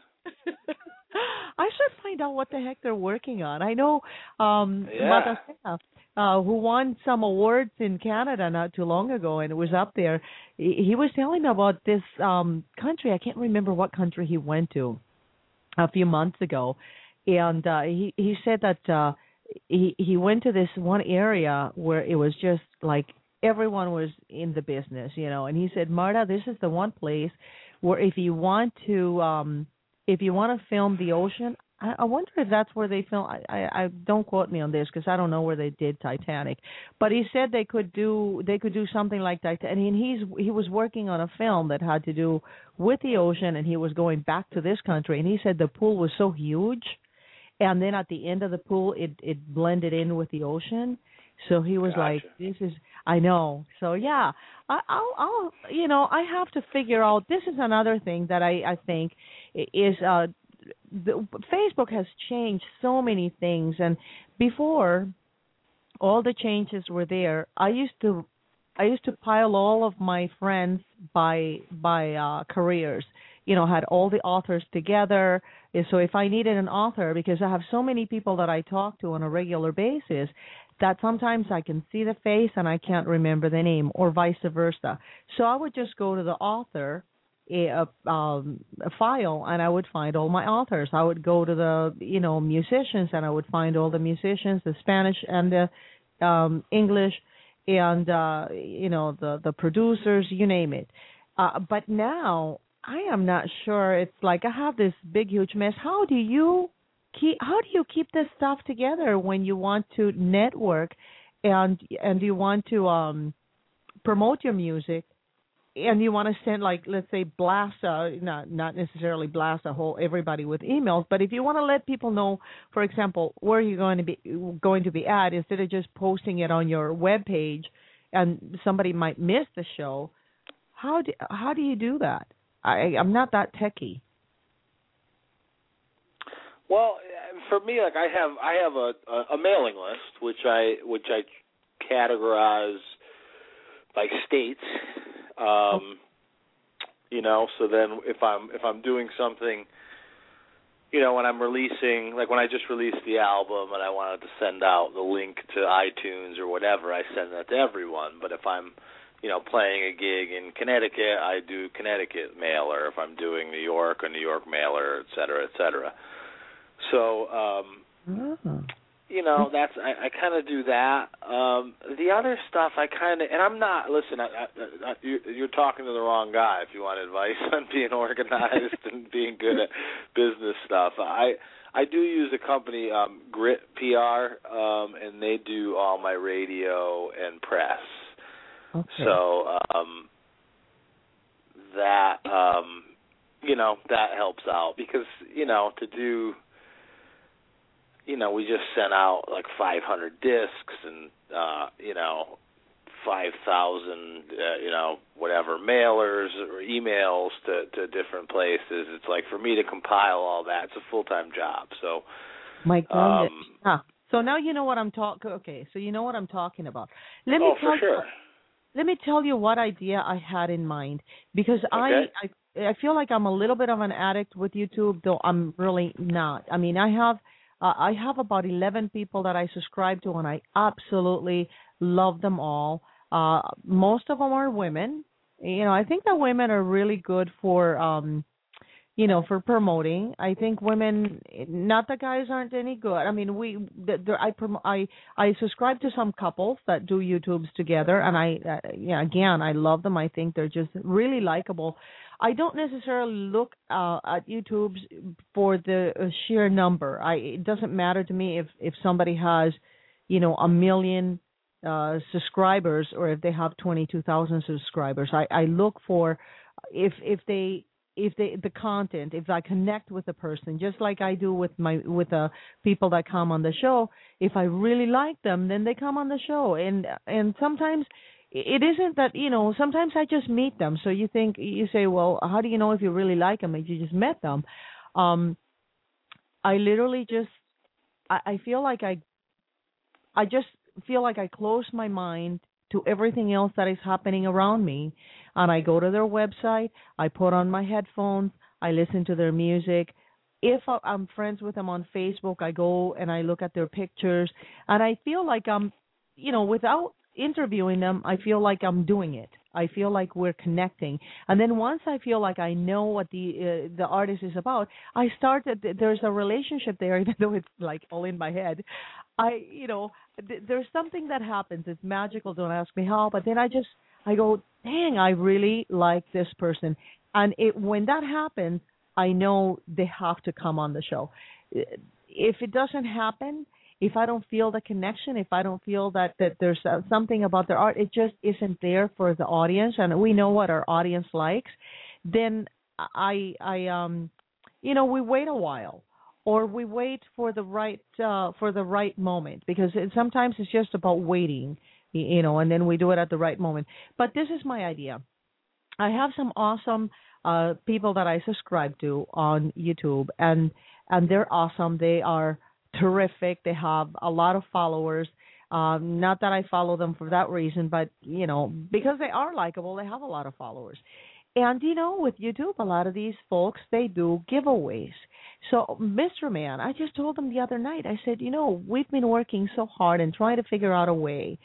I should find out what the heck they're working on. I know um yeah. Matosena, uh who won some awards in Canada not too long ago, and it was up there. He, he was telling me about this um country. I can't remember what country he went to a few months ago, and uh he he said that uh he he went to this one area where it was just like everyone was in the business, you know, and he said, Marta, this is the one place where if you want to um if you want to film the ocean, I, I wonder if that's where they film. I, I, I don't quote me on this because I don't know where they did Titanic, but he said they could do they could do something like Titanic. And he's he was working on a film that had to do with the ocean, and he was going back to this country. And he said the pool was so huge, and then at the end of the pool, it it blended in with the ocean. So he was gotcha. like, "This is I know." So yeah, I, I'll I'll you know I have to figure out. This is another thing that I I think is uh, the, Facebook has changed so many things, and before all the changes were there, I used to I used to pile all of my friends by by uh, careers. You know, had all the authors together. So if I needed an author, because I have so many people that I talk to on a regular basis, that sometimes I can see the face and I can't remember the name, or vice versa. So I would just go to the author a, um, a file, and I would find all my authors. I would go to the, you know, musicians, and I would find all the musicians, the Spanish and the um, English, and uh, you know, the the producers, you name it. Uh, but now I am not sure. It's like I have this big, huge mess. How do you keep? How do you keep this stuff together when you want to network, and and you want to um, promote your music, and you want to send, like, let's say, blast, uh, not not necessarily blast a whole everybody with emails, but if you want to let people know, for example, where you're going to be going to be at, instead of just posting it on your web page, and somebody might miss the show. How do how do you do that? I, I'm not that techie. Well, for me, like I have, I have a, a mailing list which I which I categorize by states. Um, you know, so then if I'm if I'm doing something, you know, when I'm releasing, like when I just released the album and I wanted to send out the link to iTunes or whatever, I send that to everyone. But if I'm, you know, playing a gig in Connecticut, I do Connecticut mailer. If I'm doing New York, a New York mailer, et cetera, et cetera. So, um, oh. you know, that's I, I kind of do that. Um, the other stuff, I kind of, and I'm not. Listen, I, I, I, you, you're talking to the wrong guy if you want advice on being organized and being good at business stuff. I I do use a company, um, Grit P R, um, and they do all my radio and press. Okay. So um, that, um, you know, that helps out because, you know, to do, you know, we just sent out like five hundred discs and, uh, you know, five thousand, uh, you know, whatever, mailers or emails to, to different places. It's like for me to compile all that, it's a full-time job. So, my goodness. Um, ah, so now you know what I'm talking. Okay, so you know what I'm talking about. Let me oh, tell for sure. you. Let me tell you what idea I had in mind, because Okay. I, I I feel like I'm a little bit of an addict with YouTube, though I'm really not. I mean, I have uh, I have about eleven people that I subscribe to, and I absolutely love them all. Uh, most of them are women. You know, I think that women are really good for um, you know, for promoting. I think women, not that guys aren't any good. I mean, we, the, the, I, prom- I, I subscribe to some couples that do YouTubes together, and I, uh, yeah, again, I love them. I think they're just really likable. I don't necessarily look uh, at YouTubes for the uh, sheer number. I, it doesn't matter to me if, if somebody has, you know, a million uh, subscribers or if they have twenty-two thousand subscribers. I, I look for if if they if they the content, if I connect with the person, just like I do with my with the people that come on the show. If I really like them, then they come on the show. And and sometimes it isn't that, you know, sometimes I just meet them. So you think, you say, well, how do you know if you really like them if you just met them? Um, I literally just, I, I feel like I, I just feel like I close my mind to everything else that is happening around me. And I go to their website, I put on my headphones, I listen to their music. If I'm friends with them on Facebook, I go and I look at their pictures. And I feel like I'm, you know, without interviewing them, I feel like I'm doing it. I feel like we're connecting. And then once I feel like I know what the uh, the artist is about, I start, there's a relationship there, even though it's like all in my head. I, you know, th- there's something that happens. It's magical. Don't ask me how. But then I just, I go, dang, I really like this person. And it, when that happens, I know they have to come on the show. If it doesn't happen, if I don't feel the connection, if I don't feel that, that there's something about their art, it just isn't there for the audience, and we know what our audience likes, then I, I, um, you know, we wait a while, or we wait for the right, uh, for the right moment, because it, sometimes it's just about waiting, you know, and then we do it at the right moment. But this is my idea. I have some awesome uh, people that I subscribe to on YouTube, and and they're awesome. They are terrific. They have a lot of followers. Um, not that I follow them for that reason, but, you know, because they are likable, they have a lot of followers. And, you know, with YouTube, a lot of these folks, they do giveaways. So, Mister Man, I just told them the other night, I said, you know, we've been working so hard and trying to figure out a way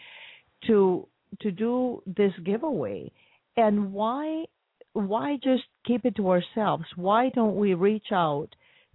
to to do this giveaway. And why why just keep it to ourselves? Why don't we reach out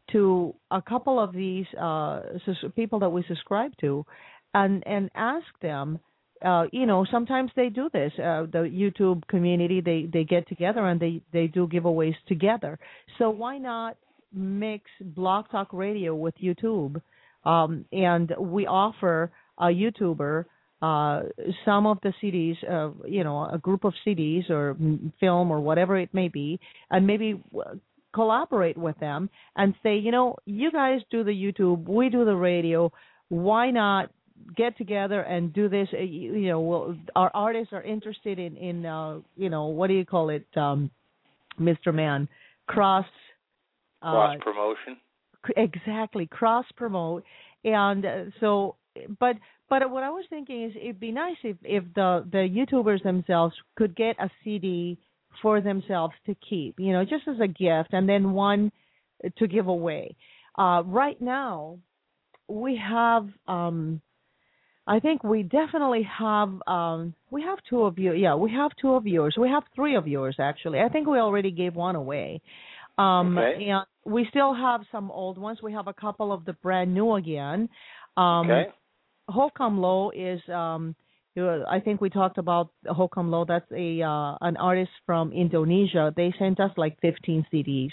to a couple of these uh, people that we subscribe to, and and ask them? Uh, you know, sometimes they do this. Uh, the YouTube community, they, they get together and they, they do giveaways together. So why not mix Blog Talk Radio with YouTube? Um, and we offer a YouTuber uh, some of the C Ds, uh, you know, a group of C Ds or film or whatever it may be, and maybe collaborate with them and say, you know, you guys do the YouTube, we do the radio. Why not get together and do this? You, you know, we'll, our artists are interested in, in uh, you know, what do you call it, um, Mister Man? Cross. Uh, cross promotion. Exactly, cross promote. And uh, so, but but what I was thinking is it'd be nice if, if the, the YouTubers themselves could get a C D for themselves to keep, you know, just as a gift, and then one to give away. Uh, right now, we have, um, I think we definitely have, um, we have two of you. Yeah, we have two of yours. We have three of yours, actually. I think we already gave one away. Um, okay. And we still have some old ones. We have a couple of the brand new again. Um, okay. Hokam Low is, um, I think we talked about Hokam Low. That's a uh, an artist from Indonesia. They sent us like fifteen C Ds.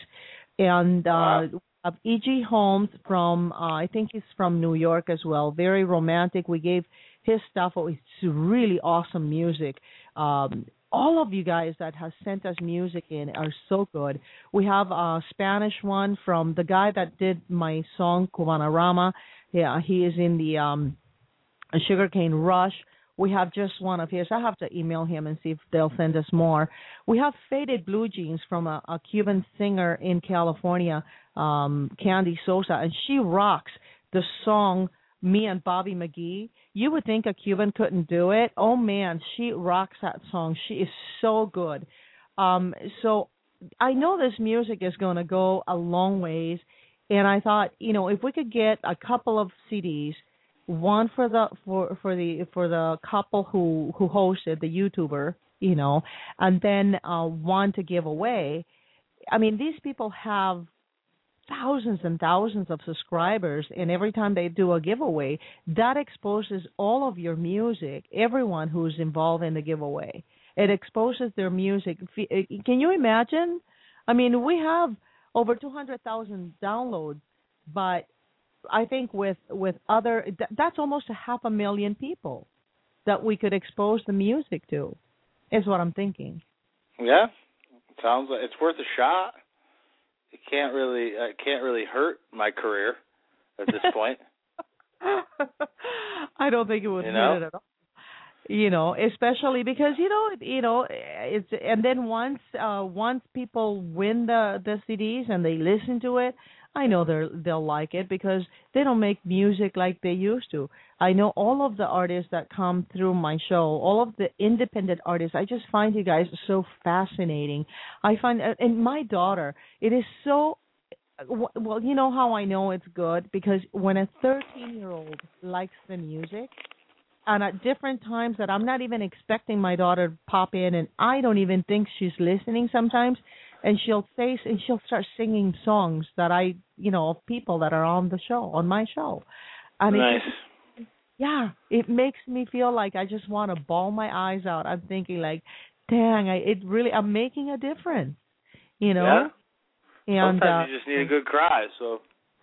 And uh, wow. uh, E G Holmes from, uh, I think he's from New York as well. Very romantic. We gave his stuff. Oh, it's really awesome music. Um, all of you guys that have sent us music in are so good. We have a Spanish one from the guy that did my song, Cubanarama. Yeah, he is in the um, Sugarcane Rush. We have just one of his. I have to email him and see if they'll send us more. We have Faded Blue Jeans from a, a Cuban singer in California, um, Candy Sosa, and she rocks the song Me and Bobby McGee. You would think a Cuban couldn't do it. Oh, man, she rocks that song. She is so good. Um, so I know this music is going to go a long ways, and I thought, you know, if we could get a couple of C Ds, one for the for for the for the couple who who hosted, the YouTuber, you know, and then uh, one to give away. I mean, these people have thousands and thousands of subscribers, and every time they do a giveaway, that exposes all of your music, everyone who's involved in the giveaway. It exposes their music. Can you imagine? I mean, we have over two hundred thousand downloads, but I think with, with other, that's almost a half a million people that we could expose the music to, is what I'm thinking. Yeah, sounds like it's worth a shot. It can't really, uh, it can't really hurt my career at this point. I don't think it would you hurt know? it at all. You know, especially because you know, you know, it's and then once, uh, once people win the the C Ds and they listen to it, I know they they'll like it because they don't make music like they used to. I know all of the artists that come through my show, all of the independent artists. I just find you guys so fascinating. I find, and my daughter, it is so. Well, you know how I know it's good? Because when a thirteen-year-old likes the music, and at different times that I'm not even expecting my daughter to pop in, and I don't even think she's listening sometimes, and she'll say, and she'll start singing songs that I, you know, of people that are on the show, on my show. And nice. It, yeah, it makes me feel like I just want to bawl my eyes out. I'm thinking like, dang, I, it really, I'm making a difference, you know? Yeah. And, sometimes uh, you just need a good cry, so.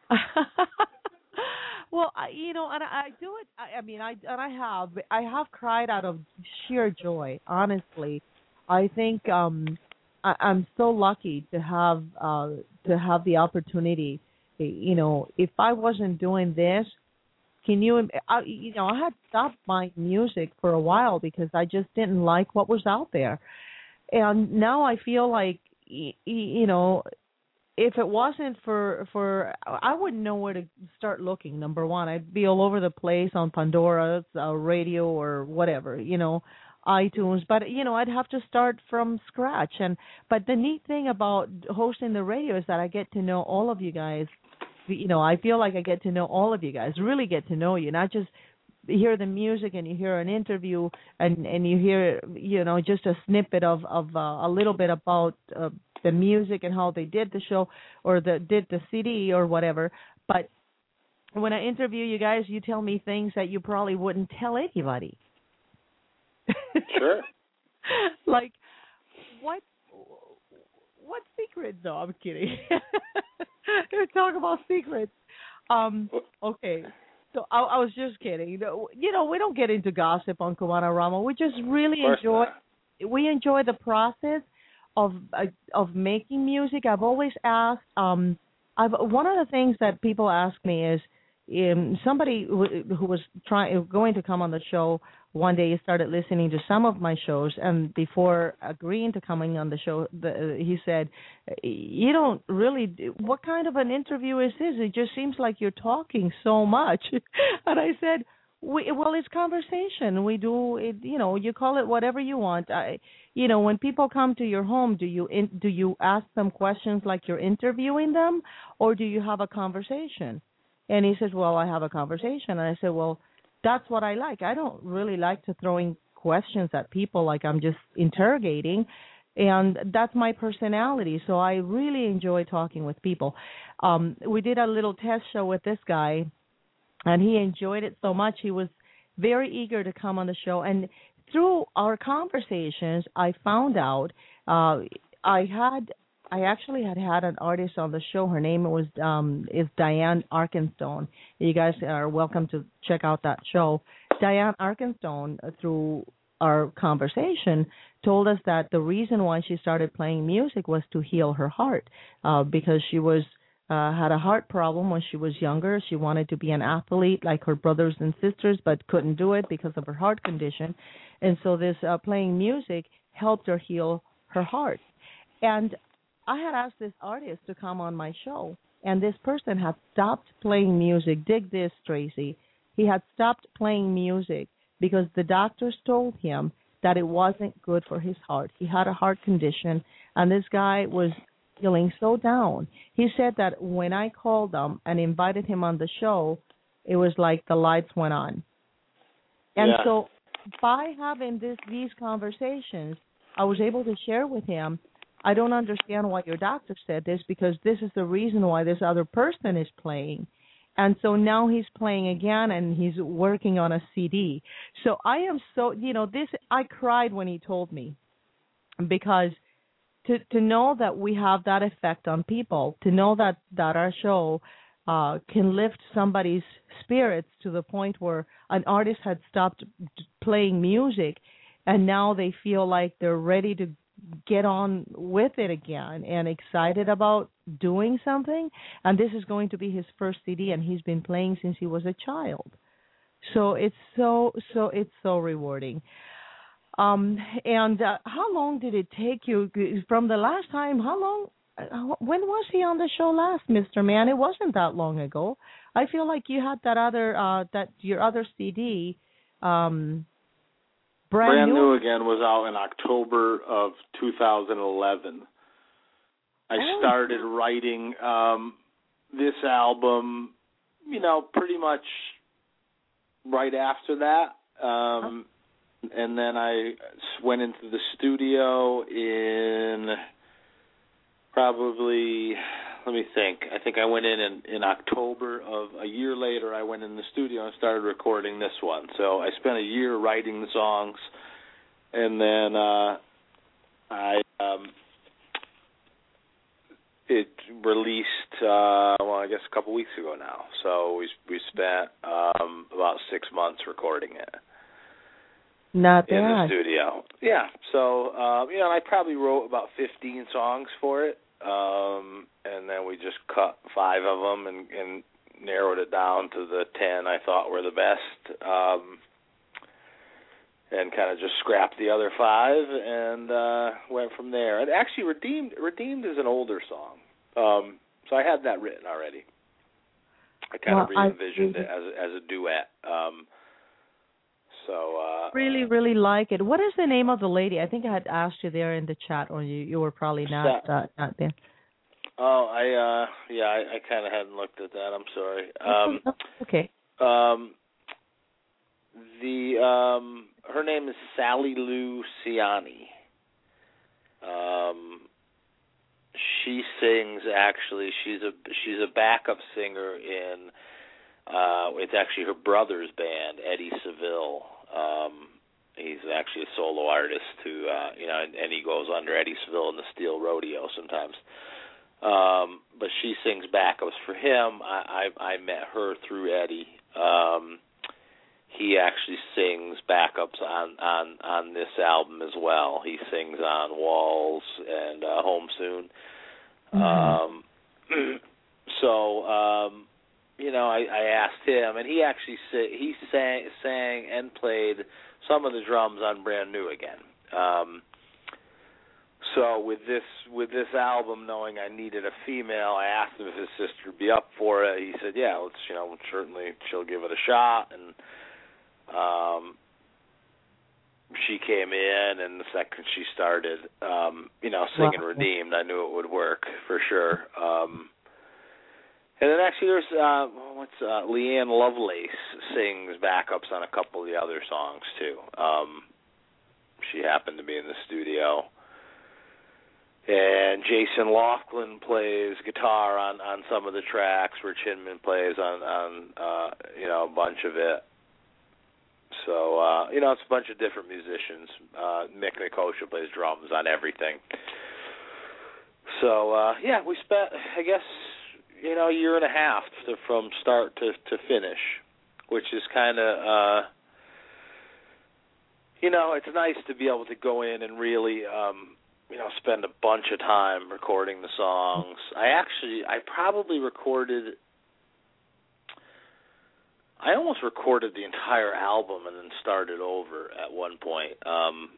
Well, I, you know, and I, I do it. I, I mean, I and I have, I have cried out of sheer joy. Honestly, I think um, I, I'm so lucky to have uh, to have the opportunity. You know, if I wasn't doing this, can you? I, you know, I had stopped my music for a while because I just didn't like what was out there, and now I feel like, you know. If it wasn't for, for, I wouldn't know where to start looking, number one. I'd be all over the place on Pandora, uh, radio, or whatever, you know, iTunes. But, you know, I'd have to start from scratch. And But the neat thing about hosting the radio is that I get to know all of you guys. You know, I feel like I get to know all of you guys, really get to know you, not just hear the music and you hear an interview and, and you hear, you know, just a snippet of, of uh, a little bit about uh, the music and how they did the show or the did the C D or whatever. But when I interview you guys, you tell me things that you probably wouldn't tell anybody. Sure. Like, what what secrets? No, I'm kidding. We're talking about secrets. Um, okay. So I, I was just kidding. You know, you know, we don't get into gossip on Cubana Rama. We just really enjoy not. we enjoy the process of uh, of making music. I've always asked. Um, I've one of the things that people ask me is, um, somebody who, who was trying going to come on the show one day, he started listening to some of my shows, and before agreeing to coming on the show, the, he said, "You don't really. What kind of an interview is this? It just seems like you're talking so much." And I said, We, well, it's conversation. We do it, you know, you call it whatever you want. I, you know, when people come to your home, do you in, do you ask them questions like you're interviewing them, or do you have a conversation? And he says, well, I have a conversation. And I said, well, that's what I like. I don't really like to throwing questions at people like I'm just interrogating, and that's my personality. So I really enjoy talking with people. Um, we did a little test show with this guy, and he enjoyed it so much. He was very eager to come on the show. And through our conversations, I found out uh, I had, I actually had had an artist on the show. Her name was um, is Diane Arkenstone. You guys are welcome to check out that show. Diane Arkenstone, uh, through our conversation, told us that the reason why she started playing music was to heal her heart, uh, because she was Uh, had a heart problem when she was younger. She wanted to be an athlete like her brothers and sisters, but couldn't do it because of her heart condition. And so this uh, playing music helped her heal her heart. And I had asked this artist to come on my show, and this person had stopped playing music. Dig this, Tracy. He had stopped playing music because the doctors told him that it wasn't good for his heart. He had a heart condition, and this guy was feeling so down. He said that when I called him and invited him on the show, it was like the lights went on. And yeah. so by having this these conversations, I was able to share with him I don't understand why your doctor said this, because this is the reason why this other person is playing. And so now he's playing again, and he's working on a C D. So I am so, you know, this, I cried when he told me, because to to know that we have that effect on people, to know that, that our show uh, can lift somebody's spirits to the point where an artist had stopped playing music, and now they feel like they're ready to get on with it again and excited about doing something. And this is going to be his first C D, and he's been playing since he was a child. So it's so, so it's so rewarding. Um, and uh, how long did it take you from the last time? How long, uh, when was he on the show last, Mister Mann? It wasn't that long ago. I feel like you had that other, uh, that your other C D, um, Brand, Brand new. New Again was out in October of two thousand eleven. I Oh. started writing um, this album, you know, pretty much right after that. Um, and then I went into the studio in probably, let me think, I think I went in, in in October of a year later. I went in the studio and started recording this one. So I spent a year writing the songs, and then uh, I um, it released, uh, well, I guess a couple weeks ago now. So we we spent um, about six months recording it. Not in the bad. studio. Yeah. So, um, you know, I probably wrote about fifteen songs for it, um, and then we just cut five of them and, and narrowed it down to the ten I thought were the best, um, and kind of just scrapped the other five and uh, went from there. And actually, Redeemed Redeemed is an older song, um, so I had that written already. I kind of Well, re-envisioned I, it as a, as a duet. Um, So uh, really, really like it. What is the name of the lady? I think I had asked you there in the chat, or you, you were probably not uh, not there. Oh, I uh, yeah, I, I kind of hadn't looked at that. I'm sorry. Um, okay. Um, the um, her name is Sally Lou Ciani. Um, she sings actually. She's a she's a backup singer in. Uh, it's actually her brother's band, Eddie Seville. Um, he's actually a solo artist who, uh, you know, and, and he goes under Eddie Seville in the Steel Rodeo sometimes. Um, but she sings backups for him. I, I, I met her through Eddie. Um, he actually sings backups on, on, on this album as well. He sings on Walls and uh, Home Soon. Mm-hmm. Um, so, um, you know, I, I asked him, and he actually sa- he sang, sang and played some of the drums on Brand New Again. Um, so with this with this album, knowing I needed a female, I asked him if his sister would be up for it. He said, "Yeah, let's you know certainly she'll give it a shot." And um, she came in, and the second she started, um, you know, singing wow. Redeemed, I knew it would work for sure. Um, And then actually there's, uh, what's, uh, Leanne Lovelace sings backups on a couple of the other songs, too. Um, she happened to be in the studio. And Jason Laughlin plays guitar on, on some of the tracks, Rich Hinman plays on, on uh, you know, a bunch of it. So, uh, you know, it's a bunch of different musicians. Uh, Mick Nikosha plays drums on everything. So, uh, yeah, we spent, I guess... you know, a year and a half to, from start to, to finish, which is kind of, uh, you know, it's nice to be able to go in and really, um, you know, spend a bunch of time recording the songs. I actually, I probably recorded, I almost recorded the entire album and then started over at one point. Um,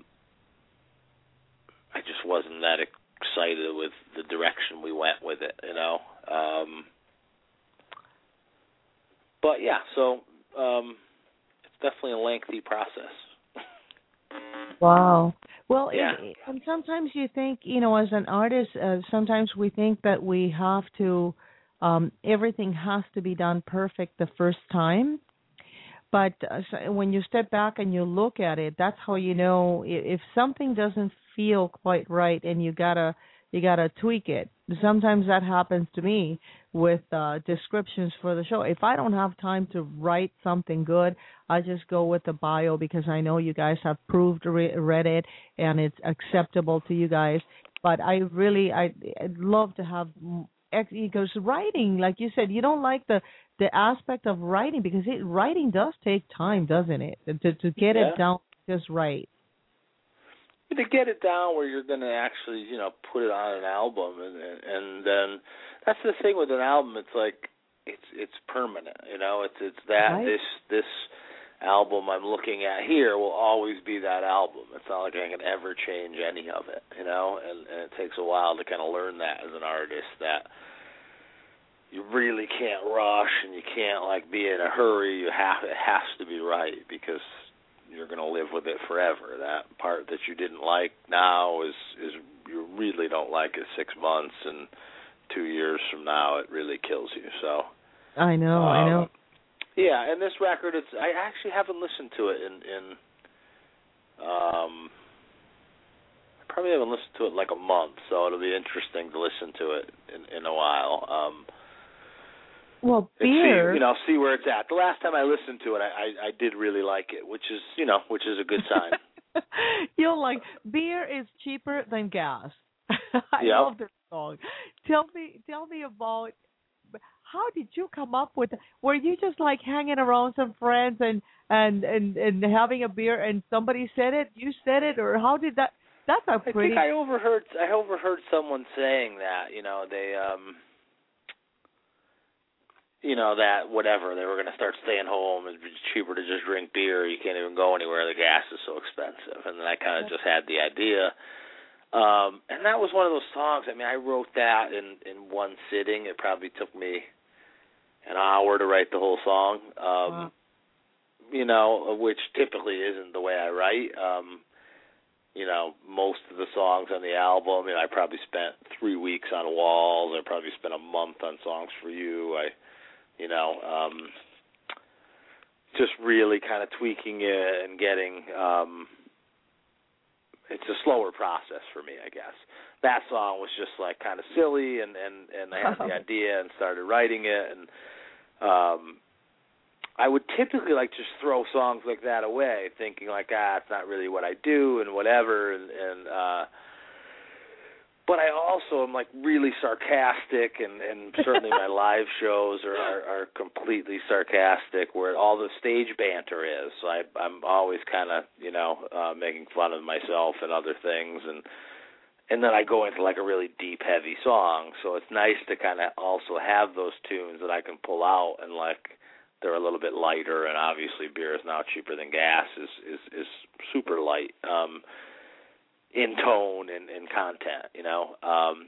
I just wasn't that excited with the direction we went with it, you know. Um, but yeah, so um, it's definitely a lengthy process. Wow. Well, yeah. it, and sometimes you think, you know, as an artist, uh, sometimes we think that we have to, um, everything has to be done perfect the first time. But uh, when you step back and you look at it, that's how you know if, if something doesn't feel quite right, and you gotta you gotta tweak it. Sometimes that happens to me with uh, descriptions for the show. If I don't have time to write something good, I just go with the bio because I know you guys have proved re- read it and it's acceptable to you guys. But I really I I'd love to have because writing, like you said, you don't like the the aspect of writing because it writing does take time, doesn't it? To to get Yeah. it down just right. To get it down where you're going to actually, you know, put it on an album, and and then that's the thing with an album. It's like it's it's permanent, you know. It's it's that Right. this this album I'm looking at here will always be that album. It's not like I can ever change any of it, you know. And, and it takes a while to kind of learn that as an artist, that you really can't rush and you can't like be in a hurry. You have it has to be right because you're going to live with it forever. That part that you didn't like now is is you really don't like it six months and two years from now it really kills you. So I know, um, I know. Yeah, and this record, it's I actually haven't listened to it in in um I probably haven't listened to it in like a month, so it'll be interesting to listen to it in in a while. Um Well, And beer. see, you know, see where it's at. The last time I listened to it, I, I, I did really like it, which is, you know, which is a good sign. You'll like beer is cheaper than gas. I Yep. love this song. Tell me, tell me about how did you come up with? Were you just like hanging around some friends and and and and having a beer and somebody said it? You said it, or how did that? That's a I pretty. think I overheard I overheard someone saying that, you know, they um you know, that whatever, they were going to start staying home. It's cheaper to just drink beer. You can't even go anywhere. The gas is so expensive. And then I kind of just had the idea. Um, and that was one of those songs. I mean, I wrote that in, in one sitting. It probably took me an hour to write the whole song, um, Wow. you know, which typically isn't the way I write. Um, you know, most of the songs on the album, you know, I probably spent three weeks on Walls. I probably spent a month on Songs for You. I You know, um, just really kind of tweaking it and getting, um, it's a slower process for me, I guess. That song was just like kind of silly, and, and, and I had the idea and started writing it, and um, I would typically like just throw songs like that away, thinking like, ah, it's not really what I do and whatever, and, and uh, but I also am like really sarcastic, and, and certainly my live shows are, are, are completely sarcastic, where all the stage banter is. So I, I'm always kind of, you know, uh, making fun of myself and other things, and and then I go into like a really deep, heavy song. So it's nice to kind of also have those tunes that I can pull out, and like they're a little bit lighter. And obviously, Beer Is Now Cheaper Than Gas is is, is super light. Um, in tone and, and content, you know. Um,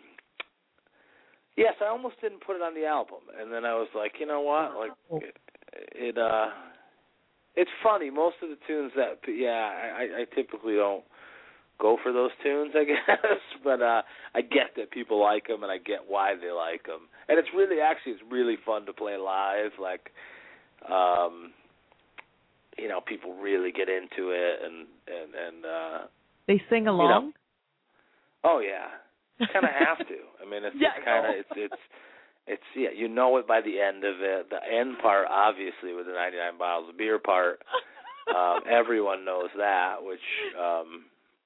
yes, I almost didn't put it on the album, and then I was like, you know what, like it, it uh, it's funny. Most of the tunes that, yeah, I, I typically don't go for those tunes, I guess, but uh, I get that people like them, and I get why they like them, and it's really, actually, it's really fun to play live, like, um, you know, people really get into it, and and and. Uh, They sing along. You know, oh yeah, you kind of have to. I mean, it's, Yeah, it's kind of I know. it's it's it's yeah. You know it by the end of it. The end part, obviously, with the ninety-nine bottles of beer part, um, everyone knows that. Which, um,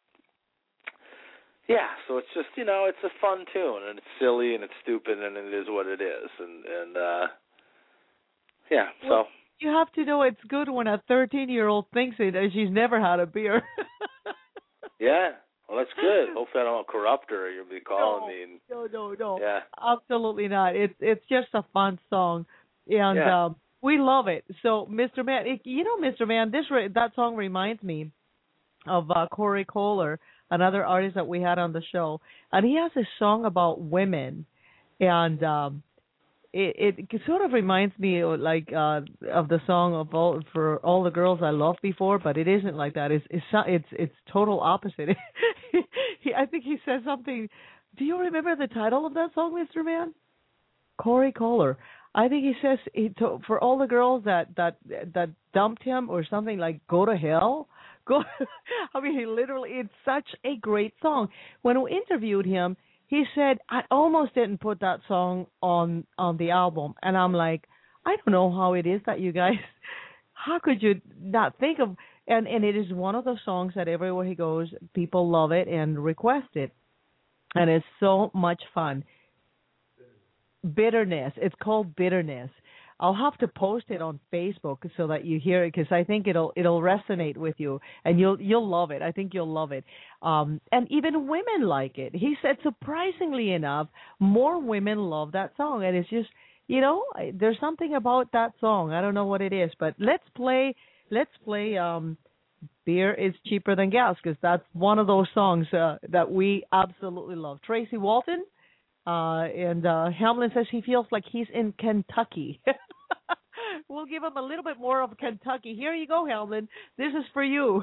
yeah. So it's just, you know, it's a fun tune, and it's silly and it's stupid, and it is what it is, and and uh, yeah. Well, so you have to know it's good when a thirteen-year-old thinks it and she's never had a beer. yeah. Well, that's good. Hopefully, I don't corrupt her. You'll be calling No. me. And, No, no, no. yeah. Absolutely not. It's it's just a fun song, and Yeah. um, we love it. So, Mister Man, it, you know, Mister Man, this re- that song reminds me of uh, Corey Kohler, another artist that we had on the show, and he has a song about women, and um, it, it sort of reminds me of, like uh, of the song of all for all the girls I loved before, but it isn't like that. It's it's it's it's total opposite. he, I think he says something. Do you remember the title of that song, Mister Man? Corey Kohler. I think he says he to, for all the girls that that that dumped him or something like go to hell. Go. I mean, he literally. It's such a great song. When we interviewed him, he said, "I almost didn't put that song on on the album," and I'm like, I don't know how it is that you guys. How could you not think of? And and it is one of those songs that everywhere he goes, people love it and request it, and it's so much fun. Bitterness. It's called Bitterness. I'll have to post it on Facebook so that you hear it, because I think it'll it'll resonate with you and you'll you'll love it. I think you'll love it. Um, and even women like it. He said, surprisingly enough, more women love that song, and it's just, you know, there's something about that song. I don't know what it is, but let's play. Let's play. Um, Beer is Cheaper Than Gas, because that's one of those songs uh, that we absolutely love. Tracy Walton. Uh, and uh, Hamlin says he feels like he's in Kentucky. We'll give him a little bit more of Kentucky. Here you go, Hamlin. This is for you.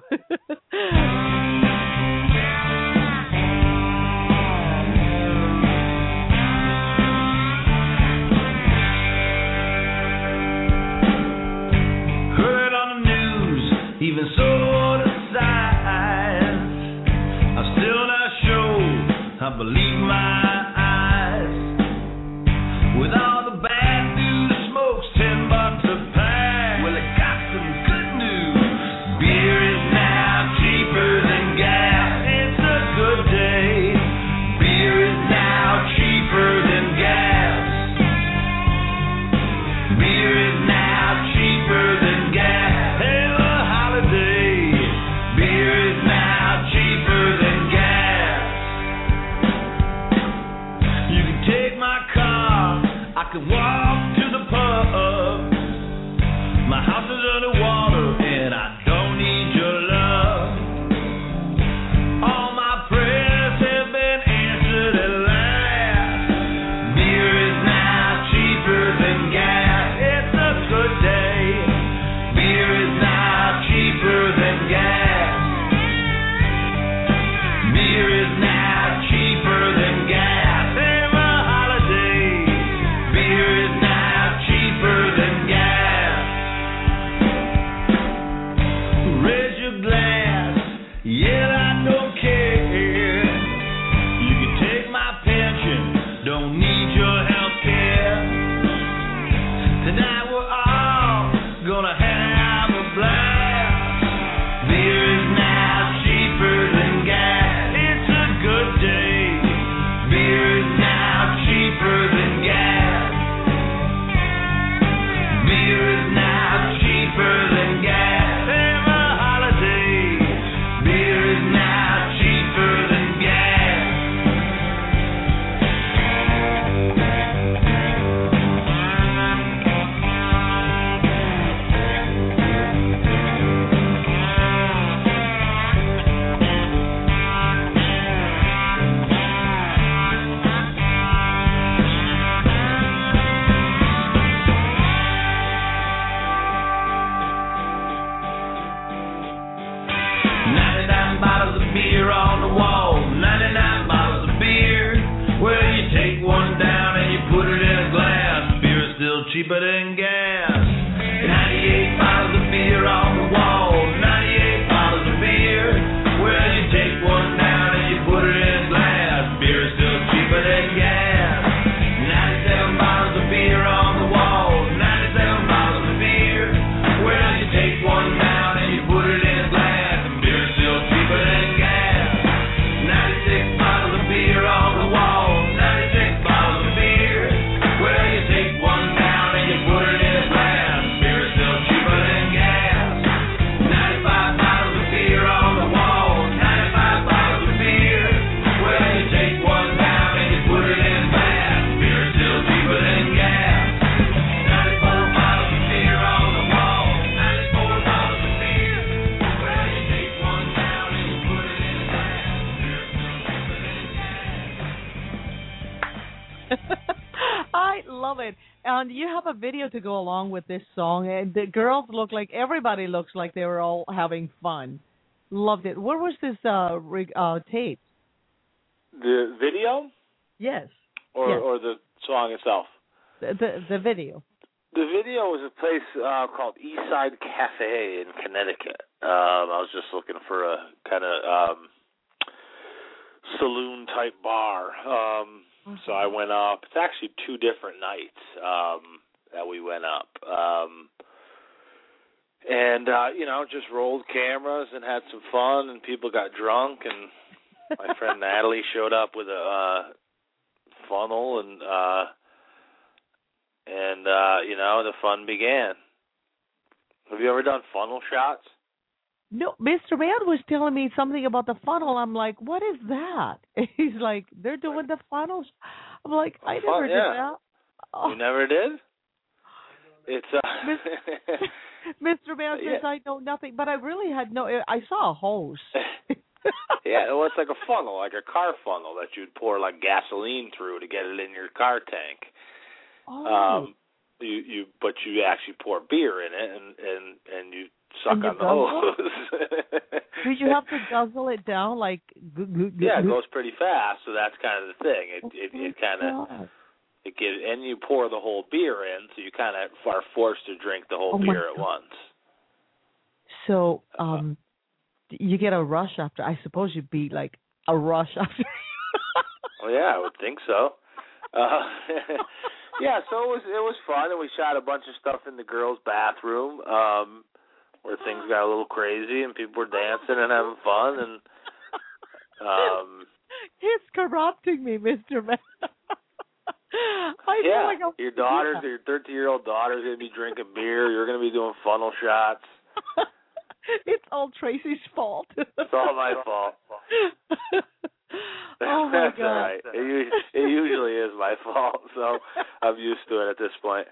Heard on the news, even sort of signs. I'm still not sure I believe my with all the bad news, the smoke's ten bucks a pack. Well, it got some good news. Beer is now cheaper than gas. It's a good day. Beer is now cheaper than gas. Beer is now cheaper than gas. Hail a holiday. Beer is now cheaper than gas. You can take my car. I can walk to the pub. My house is underwater and I don't need your love. All my prayers have been answered at last. Beer is now cheaper than gas. It's a good day. Beer is now cheaper than gas. Beer is now cheaper than gas. Have a holiday. Beer is now cheaper than gas. Raise your glass. Yeah, I don't care. You can take my pension. Don't need your health care. Tonight we're all gonna have a blast. Beer is now cheaper than gas. It's a good day. Beer is now cheaper than gas. Beer is now cheaper than gas. Have a holiday. Beer is now cheaper than gas. ninety-nine bottles of beer on the wall, ninety-nine bottles of beer. Well, you take one down and you put it in a glass. Beer is still cheaper than gas. ninety-eight bottles of beer on the wall, ninety-eight bottles of beer. Well, you take one down and you put it in a glass. Beer is still cheaper than gas. ninety-seven bottles of beer on the wall, ninety-seven bottles of beer. Well, you take one down and you put it in a glass. Beer is still cheaper than gas. ninety-six bottles of beer on the wall, ninety-six bottles of beer. Well, you take one down and you put it in a glass. Beer is still cheaper than gas. ninety-five bottles of beer on the wall, ninety-five bottles of beer. Well, you take one down and you put it in a glass. Beer is still cheaper than gas. ninety-four bottles of beer on the wall, ninety-four bottles of beer. Well, you take one down and you put it in a glass. Beer is still cheaper than gas. I love it. And you have a video to go along with this song. And the girls look like, everybody looks like they were all having fun. Loved it. Where was this uh, re- uh, tape? The video Yes. or Yes. or the song itself? The, the, the video. The video was a place uh, called Eastside Cafe in Connecticut, Um, I was just looking for a kind of um, saloon type bar. Um, mm-hmm. So I went up. It's actually two different nights um, that we went up. Um, and, uh, you know, just rolled cameras and had some fun, and people got drunk, and my friend Natalie showed up with a uh, funnel, and, uh, and uh, you know, the fun began. Have you ever done funnel shots? No, Mister Man was telling me something about the funnel. I'm like, what is that? He's like, they're doing the funnels. I'm like, I never Fun, did yeah. that. Oh. You never did? It's uh Mister Man says yeah. I know nothing, but I really had no. I saw a hose. Yeah, well, it's like a funnel, like a car funnel that you'd pour like gasoline through to get it in your car tank. Oh. Um, you you but you actually pour beer in it, and and and you suck and you on the hose. Did you have to guzzle it down like? G- g- g- yeah, it goes pretty fast, so that's kind of the thing. It oh it, it kind of God. it gives, and you pour the whole beer in, so you kind of are forced to drink the whole oh beer at once. So, um, uh, you get a rush after. I suppose you'd be like a rush after. Well, yeah, I would think so. Uh, yeah, so it was it was fun, and we shot a bunch of stuff in the girls' bathroom, um, where things got a little crazy, and people were dancing and having fun, and um, it's corrupting me, Mister Man. I yeah, feel like your daughter's, your thirteen-year-old daughter's gonna be drinking beer. You're gonna be doing funnel shots. It's all Tracy's fault. It's all my fault. Oh my That's God! all right. It, it usually is my fault, so I'm used to it at this point.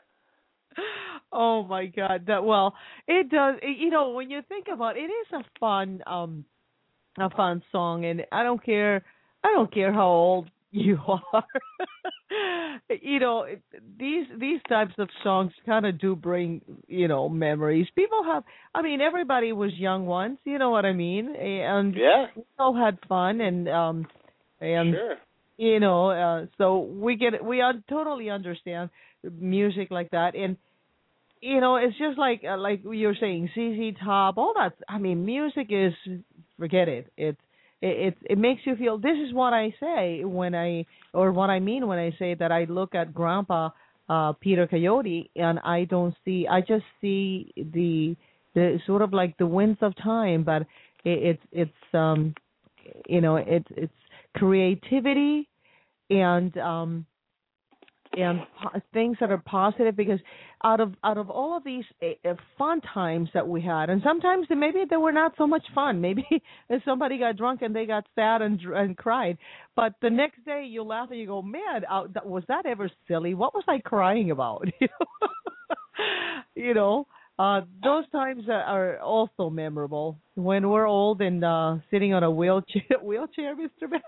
Oh my God! That well, it does. It, you know, when you think about it, it is a fun, um, a fun song, and I don't care. I don't care how old you are. You know, it, these these types of songs kind of do bring, you know, memories. People have. I mean, everybody was young once. You know what I mean? And yeah, we all had fun, and um, and sure. you know, uh, so we get we un- totally understand music like that, and you know, it's just like uh, like you're saying, Z Z Top, all that. I mean, music is forget it. It's It, it it makes you feel. This is what I say when I, or what I mean when I say that I look at Grandpa uh, Peter Coyote and I don't see. I just see the the sort of like the winds of time, but it, it's it's um you know it's it's creativity and um and po- things that are positive, because out of out of all of these uh, fun times that we had, and sometimes they, maybe they were not so much fun. Maybe somebody got drunk and they got sad and and cried, but the next day you laugh and you go, man, uh, that, was that ever silly? What was I crying about? You know, you know uh, those times are also memorable when we're old and uh, sitting on a wheelchair, wheelchair, Mister Man.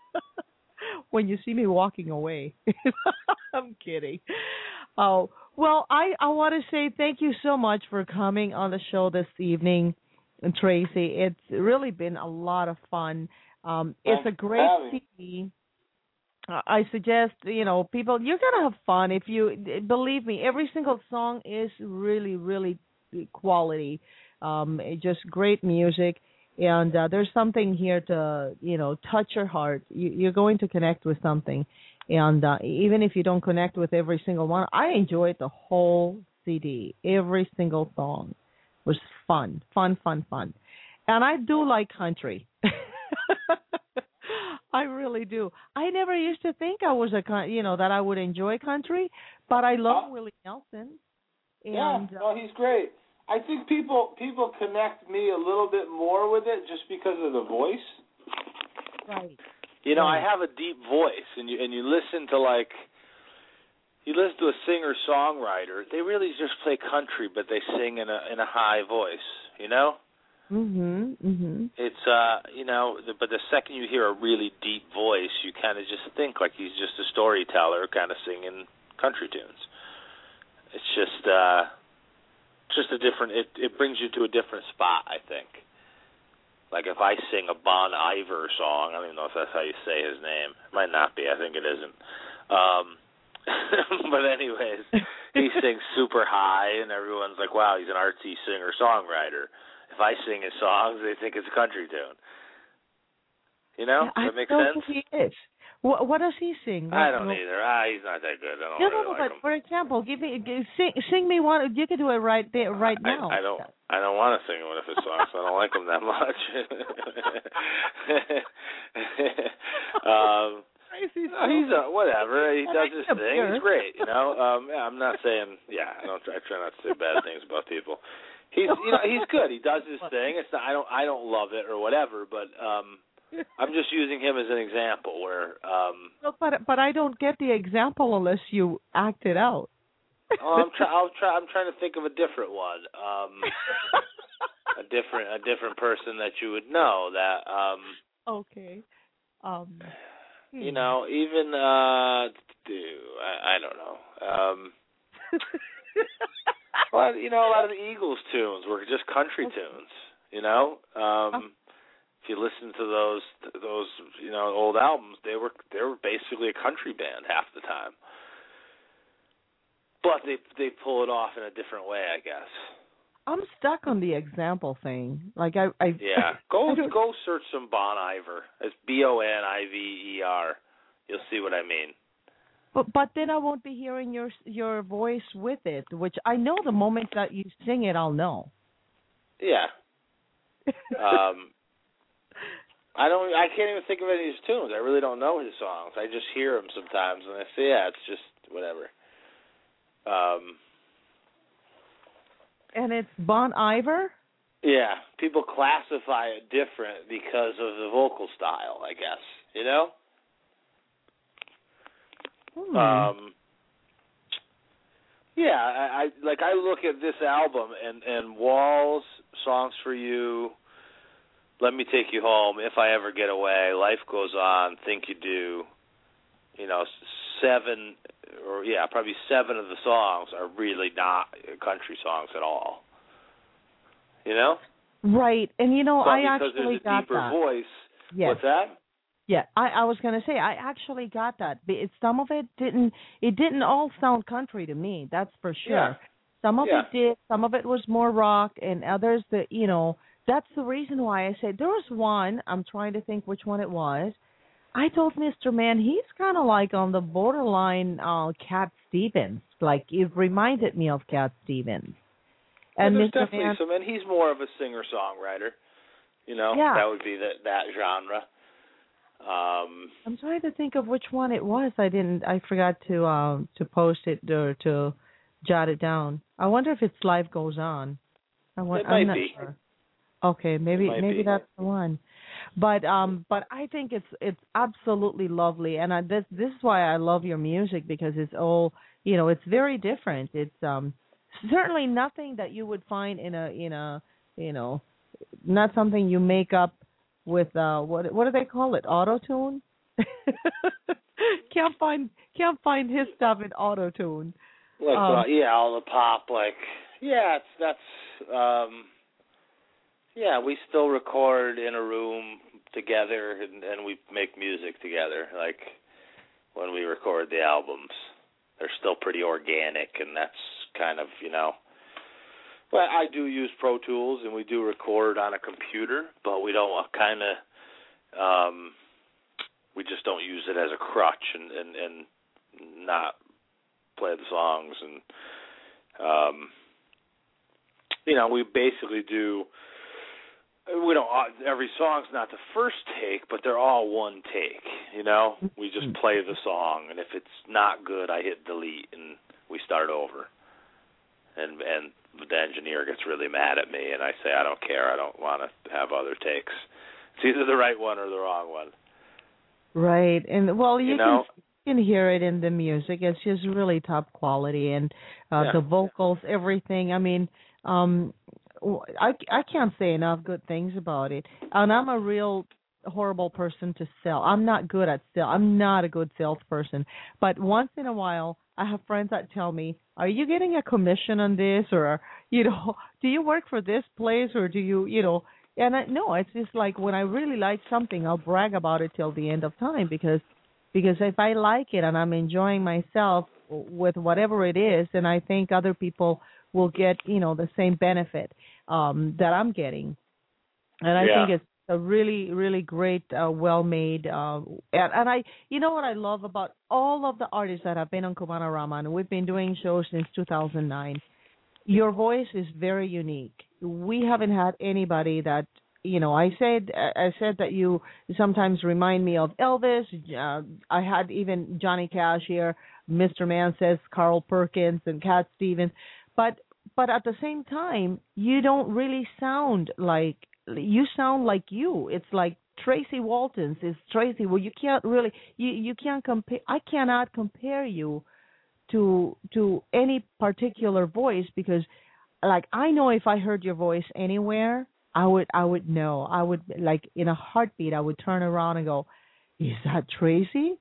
When you see me walking away. I'm kidding. Oh, well, I, I want to say thank you so much for coming on the show this evening, Tracy. It's really been a lot of fun. Um, it's a great C D. Uh, I suggest, you know, people, you're going to have fun. If you, believe me, every single song is really, really quality. Um, just great music. And uh, there's something here to, you know, touch your heart. You, you're going to connect with something. And uh, even if you don't connect with every single one, I enjoyed the whole C D. Every single song was fun, fun, fun, fun. And I do like country. I really do. I never used to think I was a, you know, that I would enjoy country, but I love uh, Willie Nelson. And, yeah, no, he's great. I think people people connect me a little bit more with it just because of the voice. Right. You know, right. I have a deep voice, and you and you listen to like you listen to a singer songwriter. They really just play country, but they sing in a in a high voice. You know. Mhm. Mhm. It's uh, you know, the, but the second you hear a really deep voice, you kind of just think like he's just a storyteller, kind of singing country tunes. It's just. uh Just a different. It it brings you to a different spot, I think. Like if I sing a Bon Iver song, I don't even know if that's how you say his name. It might not be. I think it isn't. Um, but anyways, he sings super high, and everyone's like, "Wow, he's an artsy singer-songwriter." If I sing his songs, they think it's a country tune. You know, I that makes don't sense. think he is. What, what does he sing? I What- don't what- either. Ah, he's not that good. I don't No, really no, no. like But him. for example, give me, give, sing, sing me one. You can do it right there, right I, now. I don't. I don't want to sing one of his songs. I don't like him that much. um, Crazy no, he's a, whatever. He I does like his him thing. here. He's great. You know. Um, yeah, I'm not saying. Yeah, I don't. I try not to say bad things about people. He's. You know. He's good. He does his thing. It's not. I don't. I don't love it or whatever. But um, I'm just using him as an example where. Um, No, but but I don't get the example unless you act it out. oh, I'm try. I'll try. I'm trying to think of a different one. Um, a different. A different person that you would know that. Um. Okay. Um. You know, even uh, do I, I don't know. Um, well, you know, a lot of the Eagles tunes were just country tunes. You know, um, if you listen to those those you know old albums, they were they were basically a country band half the time. But they they pull it off in a different way, I guess. I'm stuck on the example thing. Like I, I Yeah, go I don't- go search some Bon Iver. It's B O N I V E R. You'll see what I mean. But but then I won't be hearing your your voice with it, which I know the moment that you sing it, I'll know. Yeah. Um, I don't. I can't even think of any of his tunes. I really don't know his songs. I just hear them sometimes, and I say, yeah, it's just whatever. Um. And it's Bon Iver? Yeah, people classify it different because of the vocal style, I guess. You know? Hmm. Um Yeah, I, I like I look at this album and, and Walls, Songs for You, Let Me Take You Home, If I Ever Get Away, Life Goes On, Think You Do, you know, seven or yeah, probably seven of the songs are really not country songs at all. You know? Right. And you know, But I because actually there's a got deeper that. voice. Yes. What's that? Yeah, I, I was gonna say I actually got that. But it, some of it didn't. It didn't all sound country to me. That's for sure. Yeah. Some of Yeah. it did. Some of it was more rock, and others that you know. That's the reason why I said there was one. I'm trying to think which one it was. I told Mister Mann he's kind of like on the borderline uh, Cat Stevens. Like it reminded me of Cat Stevens. And well, there's Mister definitely Mann, some, and he's more of a singer-songwriter. You know, Yeah. that would be that that genre. Um, I'm trying to think of which one it was. I didn't. I forgot to um to post it or to jot it down. I wonder if it's Life Goes On. I wa- It I'm might not be. sure. Okay, maybe might maybe be. that's the one. But um, but I think it's it's absolutely lovely, and I, this this is why I love your music because it's all you know. It's very different. It's um certainly nothing that you would find in a in a you know, not something you make up with uh what what do they call it? Auto tune. can't find can't find his stuff in auto tune. like Um, uh, yeah, all the pop. Like yeah, it's that's um, yeah. We still record in a room together, and, and we make music together. Like when we record the albums, they're still pretty organic, and that's kind of you know. Well, I do use Pro Tools, and we do record on a computer, but we don't kind of, um, we just don't use it as a crutch and, and, and not play the songs. And, um, you know, we basically do, we don't, every song's not the first take, but they're all one take, you know? We just play the song, and if it's not good, I hit delete, and we start over. And, and, the engineer gets really mad at me, and I say, I don't care. I don't want to have other takes. It's either the right one or the wrong one. Right, and well, you, You know? can, you can hear it in the music. It's just really top quality, and uh, Yeah. the vocals, everything. I mean, um, I I can't say enough good things about it. And I'm a real horrible person to sell. I'm not good at sell. I'm not a good salesperson. But once in a while, I have friends that tell me, "Are you getting a commission on this, or you know, do you work for this place, or do you, you know?" And I no, it's just like when I really like something, I'll brag about it till the end of time because because if I like it and I'm enjoying myself with whatever it is, then I think other people will get, you know, the same benefit um, that I'm getting. And I Yeah. think it's a really, really great, uh, well-made, uh, and, and I, you know what I love about all of the artists that have been on Cubanarama, and we've been doing shows since two thousand nine. Your voice is very unique. We haven't had anybody that, you know, I said, I said that you sometimes remind me of Elvis. Uh, I had even Johnny Cash here. Mister Man says Carl Perkins and Cat Stevens, but but at the same time, you don't really sound like. You sound like you. It's like Tracy Walton's is Tracy. Well, you can't really, you you can't compare. I cannot compare you to to any particular voice because, like, I know if I heard your voice anywhere, I would I would know. I would, like, in a heartbeat, I would turn around and go, "Is that Tracy?"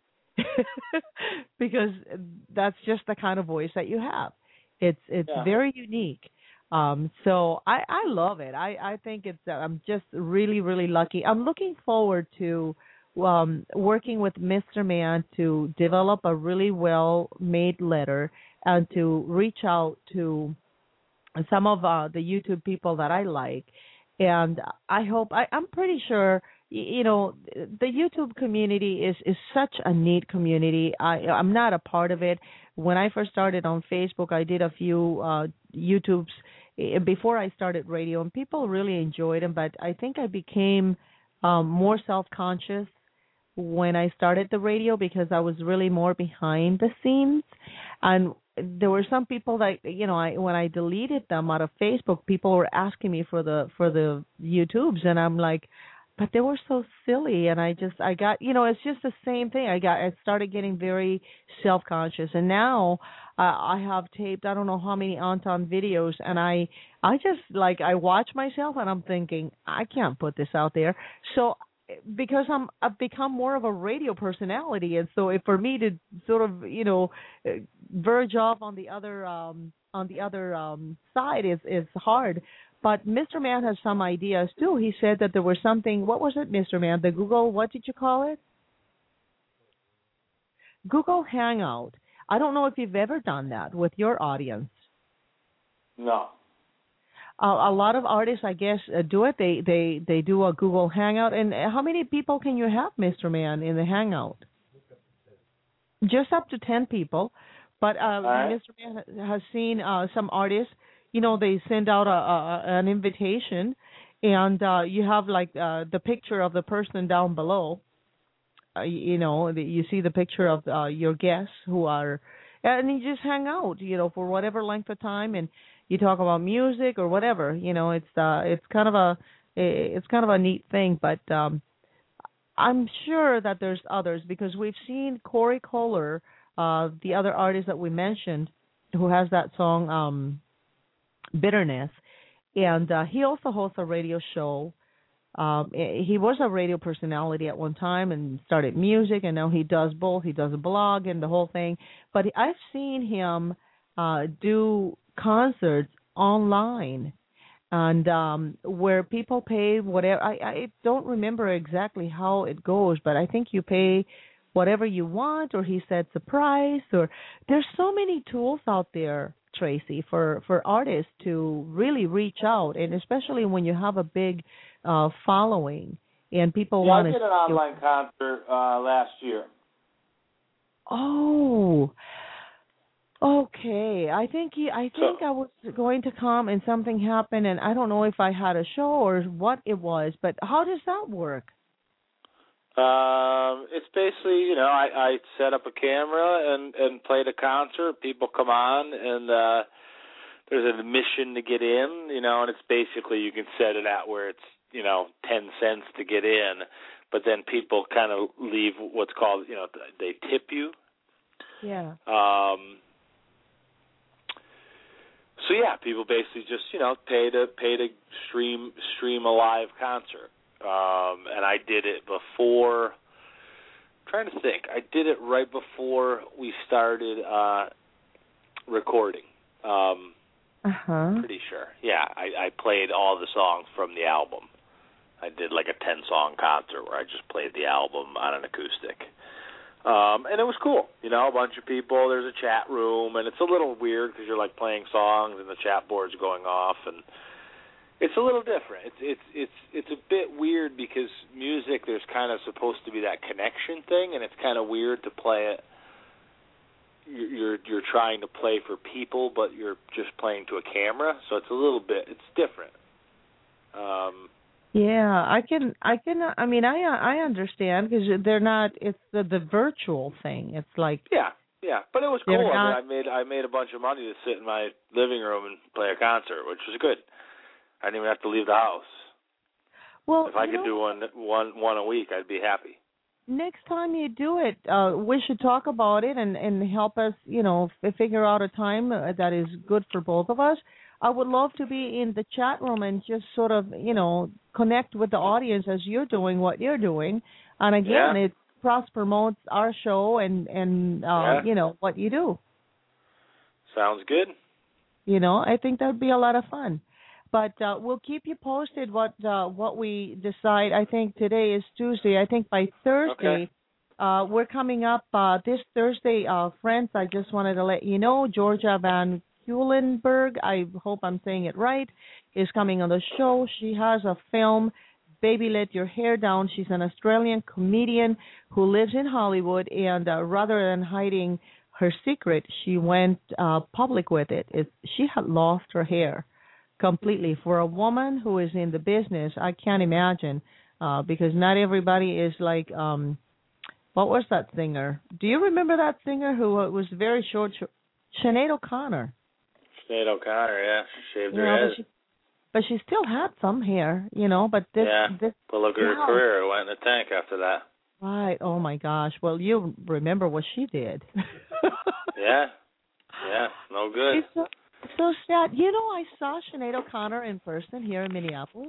Because that's just the kind of voice that you have. It's it's Yeah. very unique. Um, so I, I love it. I, I think it's, uh, I'm just really, really lucky. I'm looking forward to um, working with Mister Man to develop a really well-made letter and to reach out to some of uh, the YouTube people that I like. And I hope, I, I'm pretty sure, you know, the YouTube community is, is such a neat community. I, I'm not a part of it. When I first started on Facebook, I did a few uh, YouTubes before I started radio, and people really enjoyed them. But I think I became um, more self-conscious when I started the radio because I was really more behind the scenes. And there were some people that, you know, I when I deleted them out of Facebook, people were asking me for the for the YouTubes, and I'm like, but they were so silly, and I just I got, you know, it's just the same thing. I got I started getting very self-conscious, and now uh, I have taped I don't know how many Anton videos, and I I just like I watch myself, and I'm thinking I can't put this out there. So because I'm I've become more of a radio personality, and so if for me to sort of, you know, verge off on the other um on the other um side is is hard. But Mister Man has some ideas too. He said that there was something. What was it, Mister Man? The Google, what did you call it? Google Hangout. I don't know if you've ever done that with your audience. No. Uh, a lot of artists, I guess, uh, do it. They they they do a Google Hangout. And how many people can you have, Mister Man, in the Hangout? Just up to ten people. But uh, right. Mister Man has seen uh, some artists. You know, they send out a, a an invitation, and uh, you have like uh, the picture of the person down below. Uh, you know, the, you see the picture of uh, your guests who are, and you just hang out, you know, for whatever length of time, and you talk about music or whatever. You know, it's uh, it's kind of a it's kind of a neat thing. But um, I'm sure that there's others because we've seen Corey Kohler, uh, the other artist that we mentioned, who has that song. Um, Bitterness, and uh, he also hosts a radio show. Um, he was a radio personality at one time and started music, and now he does both. He does a blog and the whole thing. But I've seen him uh, do concerts online, and um, where people pay whatever. I, I don't remember exactly how it goes, but I think you pay whatever you want, or he sets a price, or there's so many tools out there, Tracy, for, for artists to really reach out, and especially when you have a big uh, following and people yeah, want to. I did an online concert uh, last year. Oh, okay. I think he, I think So, I was going to come and something happened, and I don't know if I had a show or what it was. But how does that work? Um, it's basically, you know, I, I set up a camera and, and played a concert. People come on, and uh, there's an admission to get in, you know, and it's basically you can set it out where it's, you know, ten cents to get in, but then people kind of leave what's called, you know, they tip you. Yeah. Um. So yeah, people basically just, you know, pay to pay to stream stream a live concert. Um, and I did it before, I'm trying to think, I did it right before we started uh, recording. Um, uh-huh. Pretty sure. Yeah, I, I played all the songs from the album. I did like a ten-song concert where I just played the album on an acoustic. Um, and it was cool, you know, a bunch of people. There's a chat room, and it's a little weird because you're like playing songs and the chat board's going off, and it's a little different. It's it's it's it's a bit weird because music, there's kind of supposed to be that connection thing, and it's kind of weird to play it. You're you're trying to play for people, but you're just playing to a camera, so it's a little bit it's different. Um, Yeah, I can, I can, I mean, I I understand because they're not. It's the the virtual thing. It's like yeah, yeah, but it was They're cool. not- I mean, I made I made a bunch of money to sit in my living room and play a concert, which was good. I didn't even have to leave the house. well, If I you could know, do one one one a week, I'd be happy. next time you do it, uh, we should talk about it and and help us, you know, f- figure out a time uh, that is good for both of us. I would love to be in the chat room and just sort of, you know, connect with the audience as you're doing what you're doing. And again, Yeah. it cross promotes our show and and uh, Yeah. you know what you do. Sounds good. You know, I think that would be a lot of fun. But uh, we'll keep you posted what uh, what we decide. I think today is Tuesday. I think by Thursday, Okay. uh, we're coming up uh, this Thursday. Uh, friends, I just wanted to let you know, Georgia Van Kulenberg, I hope I'm saying it right, is coming on the show. She has a film, Baby Let Your Hair Down. She's an Australian comedian who lives in Hollywood, and uh, rather than hiding her secret, she went uh, public with it. it. She had lost her hair completely. For a woman who is in the business, I can't imagine, uh, because not everybody is like, um, what was that singer? Do you remember that singer who uh, was very short? Sinead O'Connor. Sinead O'Connor, yeah, she shaved her Yeah, head. but she, but she still had some hair, you know. But this, yeah, this, but look at her wow. career. It went in the tank after that. Right. Oh my gosh. Well, you remember what she did. Yeah, yeah, no good. It's so, so sad. You know, I saw Sinead O'Connor in person here in Minneapolis.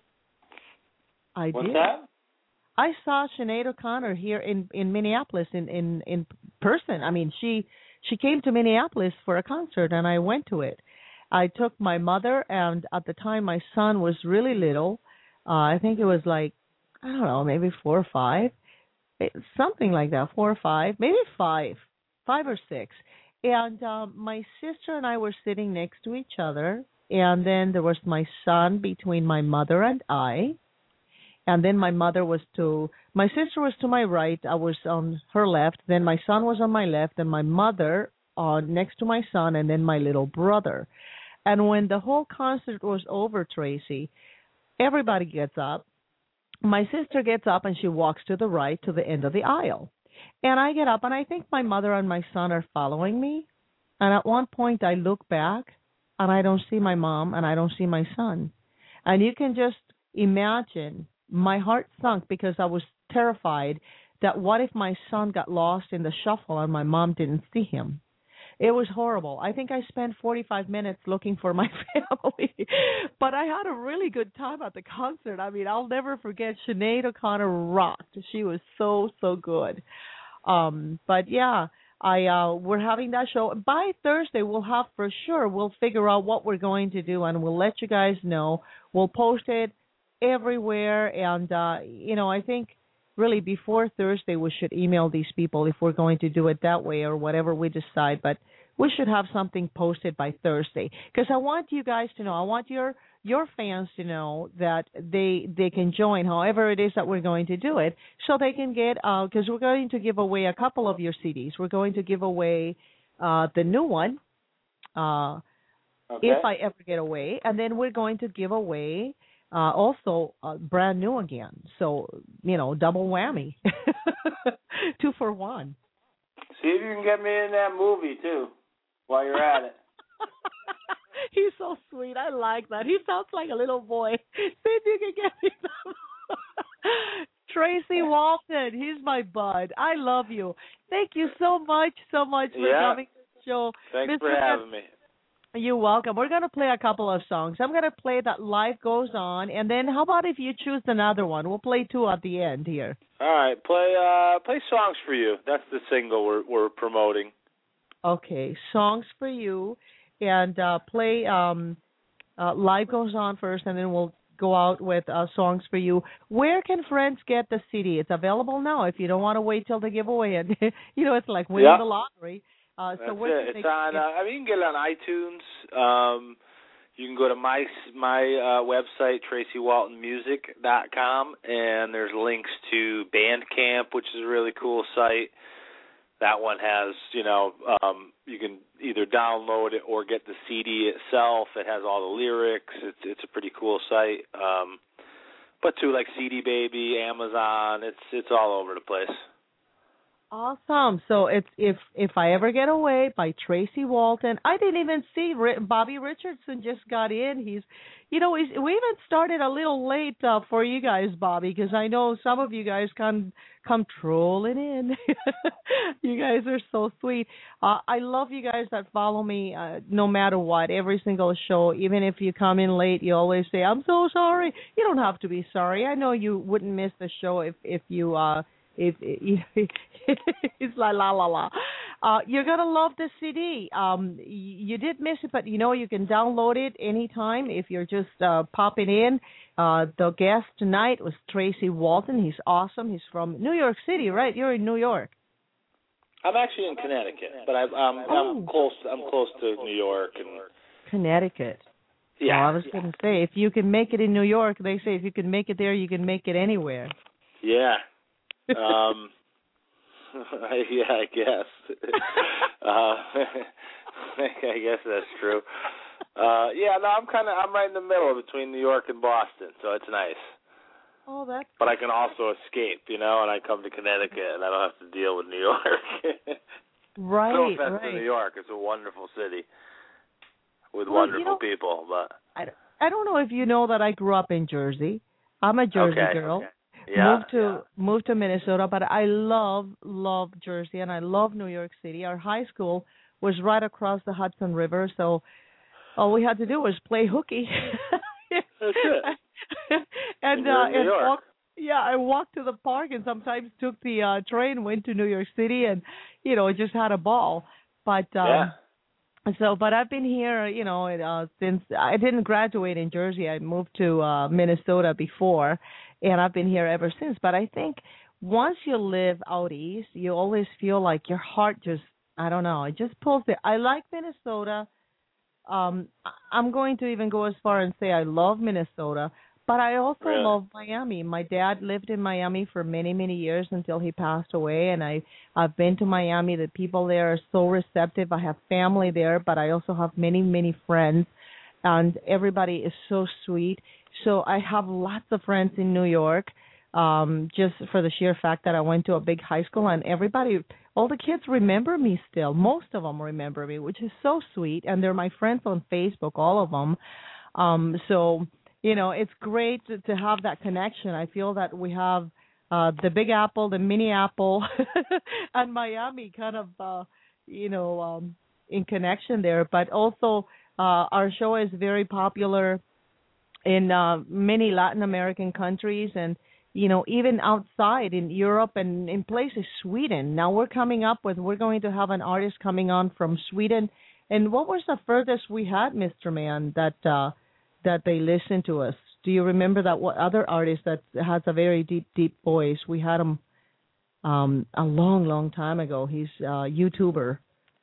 I What's did. that? I saw Sinead O'Connor here in in Minneapolis in in in person. I mean, she she came to Minneapolis for a concert, and I went to it. I took my mother, and at the time my son was really little. Uh, I think it was like, I don't know, maybe four or five, It- something like that, four or five, maybe five, five or six. And um, my sister and I were sitting next to each other, and then there was my son between my mother and I. And then my mother was to, my sister was to my right, I was on her left, then my son was on my left, and my mother uh, next to my son, and then my little brother. And when the whole concert was over, Tracy, everybody gets up. My sister gets up and she walks to the right, to the end of the aisle. And I get up, and I think my mother and my son are following me. And at one point I look back, and I don't see my mom, and I don't see my son. And you can just imagine, my heart sunk because I was terrified that what if my son got lost in the shuffle and my mom didn't see him. It was horrible. I think I spent forty-five minutes looking for my family, but I had a really good time at the concert. I mean, I'll never forget. Sinead O'Connor rocked. She was so, so good. Um, but yeah, I uh, we're having that show. By Thursday, we'll have for sure, we'll figure out what we're going to do, and we'll let you guys know. We'll post it everywhere, and, uh, you know, I think really before Thursday we should email these people if we're going to do it that way or whatever we decide, but we should have something posted by Thursday, because I want you guys to know, I want your your fans to know that they they can join however it is that we're going to do it, so they can get, because uh, we're going to give away a couple of your C Ds. We're going to give away uh, the new one, uh, Okay. if I ever get away, and then we're going to give away Uh, also, uh, brand new again. So, you know, double whammy. Two for one. See if you can get me in that movie, too, while you're at it. He's so sweet. I like that. He sounds like a little boy. See if you can get me some. Tracy Walton, he's my bud. I love you. Thank you so much, so much for Yeah. coming to the show. Thanks Mister for having me. You're welcome. We're going to play a couple of songs. I'm going to play That Life Goes On, and then how about if you choose another one? We'll play two at the end here. All right, play uh, play Songs for You. That's the single we're we're promoting. Okay, Songs for You, and uh, play um, uh, Life Goes On first, and then we'll go out with uh, songs for you. Where can friends get the C D? It's available now. If you don't want to wait till the giveaway, and you know it's like winning yep. the lottery. Uh, That's so where it. can It's they, on. it, Uh, I mean, you can get it on iTunes. Um, you can go to my my uh, website, tracy walton music dot com, and there's links to Bandcamp, which is a really cool site. That one has, you know, um, you can either download it or get the C D itself. It has all the lyrics. It's it's a pretty cool site. Um, but too, like C D Baby, Amazon, it's it's all over the place. Awesome. So it's if if I ever get away by Tracy Walton. I didn't even see Bobby Richardson just got in. He's, you know, he's, we even started a little late uh, for you guys, Bobby, because I know some of you guys come come trolling in. You guys are so sweet. Uh, I love you guys that follow me uh, no matter what, every single show. Even if you come in late, you always say, "I'm so sorry." You don't have to be sorry. I know you wouldn't miss the show if if you. Uh, If it's la la la la, uh, you're gonna love the C D. Um, you did miss it, but you know you can download it anytime if you're just uh, popping in. Uh, the guest tonight was Tracy Walton. He's awesome. He's from New York City, right? You're in New York. I'm actually in Connecticut, but I, um, oh. I'm close. I'm close to New York and Connecticut. Yeah, well, I was yeah. gonna say if you can make it in New York, they say if you can make it there, you can make it anywhere. Yeah. um, yeah, I guess. uh, I guess that's true. Uh, yeah, no, I'm kind of I'm right in the middle between New York and Boston, so it's nice. Oh, that's. But I can also escape, you know, and I come to Connecticut, and I don't have to deal with New York. Right, no offense right. to New York; it's a wonderful city with well, wonderful you know, people. But I, I don't know if you know that I grew up in Jersey. I'm a Jersey okay. girl. Okay. Yeah, moved to yeah. moved to Minnesota, but I love love Jersey and I love New York City. Our high school was right across the Hudson River, so all we had to do was play hooky. That's it. and You're uh, in New and York. walk, yeah, I walked to the park and sometimes took the uh, train, went to New York City, and you know just had a ball. But um, yeah. So, but I've been here, you know, uh, since I didn't graduate in Jersey. I moved to uh, Minnesota before, and I've been here ever since. But I think once you live out east, you always feel like your heart just, I don't know, it just pulls it. I like Minnesota. Um, I'm going to even go as far and say I love Minnesota, but I also Really? love Miami. My dad lived in Miami for many, many years until he passed away, and I, I've been to Miami. The people there are so receptive. I have family there, but I also have many, many friends, and everybody is so sweet. So I have lots of friends in New York, um, just for the sheer fact that I went to a big high school, and everybody, all the kids remember me still. Most of them remember me, which is so sweet, and they're my friends on Facebook, all of them. Um, so... You know, it's great to, to have that connection. I feel that we have uh, the Big Apple, the Mini Apple, and Miami kind of, uh, you know, um, in connection there. But also, uh, our show is very popular in uh, many Latin American countries and, you know, even outside in Europe and in places, Sweden. Now we're coming up with, we're going to have an artist coming on from Sweden. And what was the furthest we had, Mister Mann, that... Uh, that they listen to us? Do you remember that what other artist that has a very deep, deep voice? We had him um, a long, long time ago. He's a YouTuber.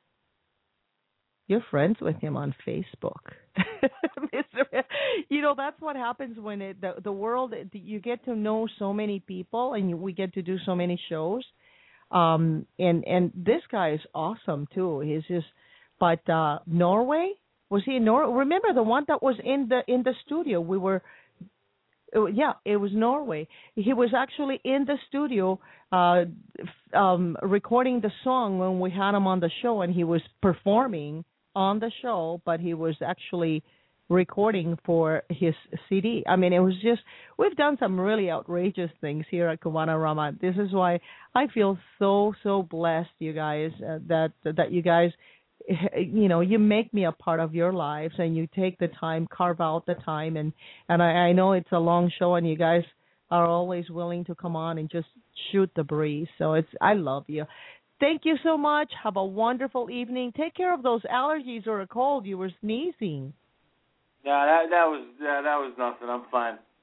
You're friends with him on Facebook. Mister You know, that's what happens when it, the, the world, you get to know so many people and you, we get to do so many shows. Um, and, and this guy is awesome, too. He's just, but uh, Norway? Was he in Norway? Remember the one that was in the in the studio? We were, it, yeah, it was Norway. He was actually in the studio uh, um, recording the song when we had him on the show, and he was performing on the show, but he was actually recording for his C D. I mean, it was just, we've done some really outrageous things here at Kawana Rama. This is why I feel so, so blessed, you guys, uh, that that you guys, you know, you make me a part of your lives and you take the time, carve out the time. And, and I, I know it's a long show and you guys are always willing to come on and just shoot the breeze. So it's, I love you. Thank you so much. Have a wonderful evening. Take care of those allergies or a cold. You were sneezing. Yeah, that that was yeah, that was nothing. I'm fine.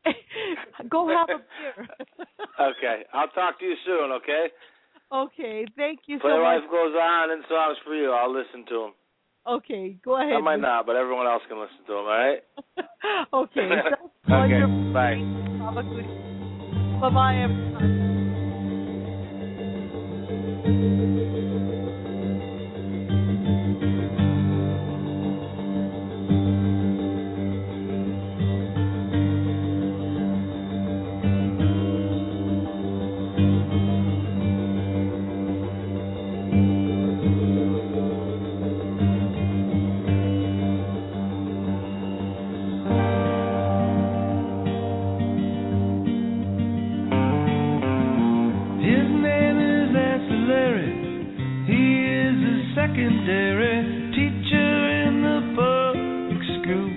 Go have a beer. Okay, I'll talk to you soon. Okay. Okay, thank you Play so Life much. Goes On and Songs for You. I'll listen to them. Okay, go ahead. I might not, but everyone else can listen to them. All right. Okay. Okay. Bye. Have a good. Bye bye, everyone. Secondary teacher in the public school.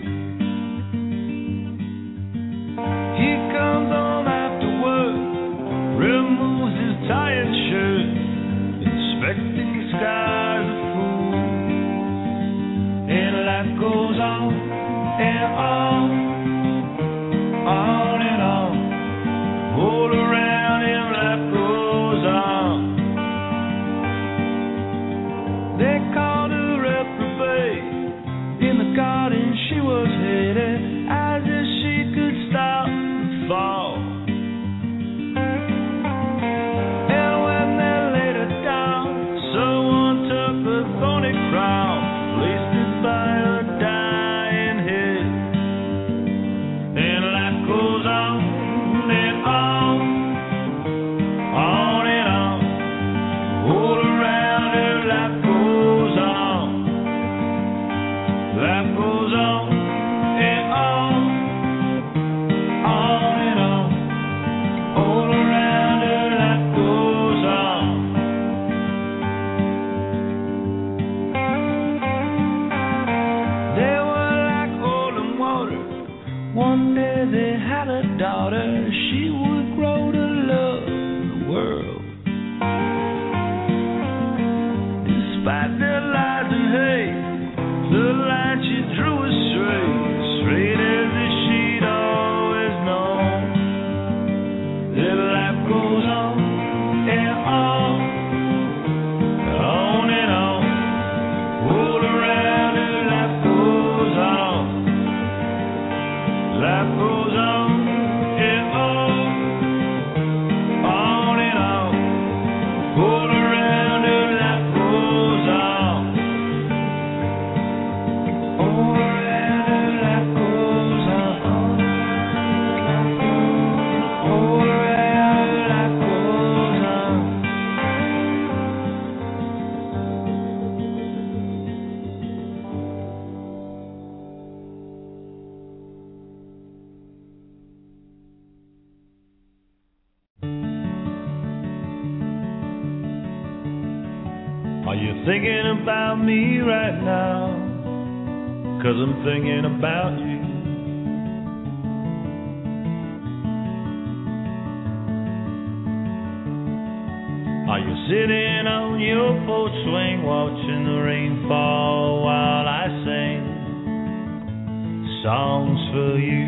He comes home after work, removes his tie and shirt, inspecting the skies of fool. And life goes on and on, on and on. All around him, life goes on. They called her reprobate. In the garden she was headed, as if she could stop the fall. And when they laid her down, someone took the thorny crown, placed it by her dying head. And life goes on and on, on and on. All around her, life goes on. Life goes on and on, on and on. All around her, life goes on. They were like oil and water. One day they had a daughter. She would grow to love the world. Despite their lies and hate, the line she drew was straight, straight as if she'd always known. That life goes on and on, on and on. All around her, life goes on. Life goes on and on, on and on. All around her, life goes on. All around her, life goes on. All around her, life goes on. Are you thinking about me right now? 'Cause I'm thinking about you. Are you sitting on your porch swing, watching the rain fall while I sing songs for you?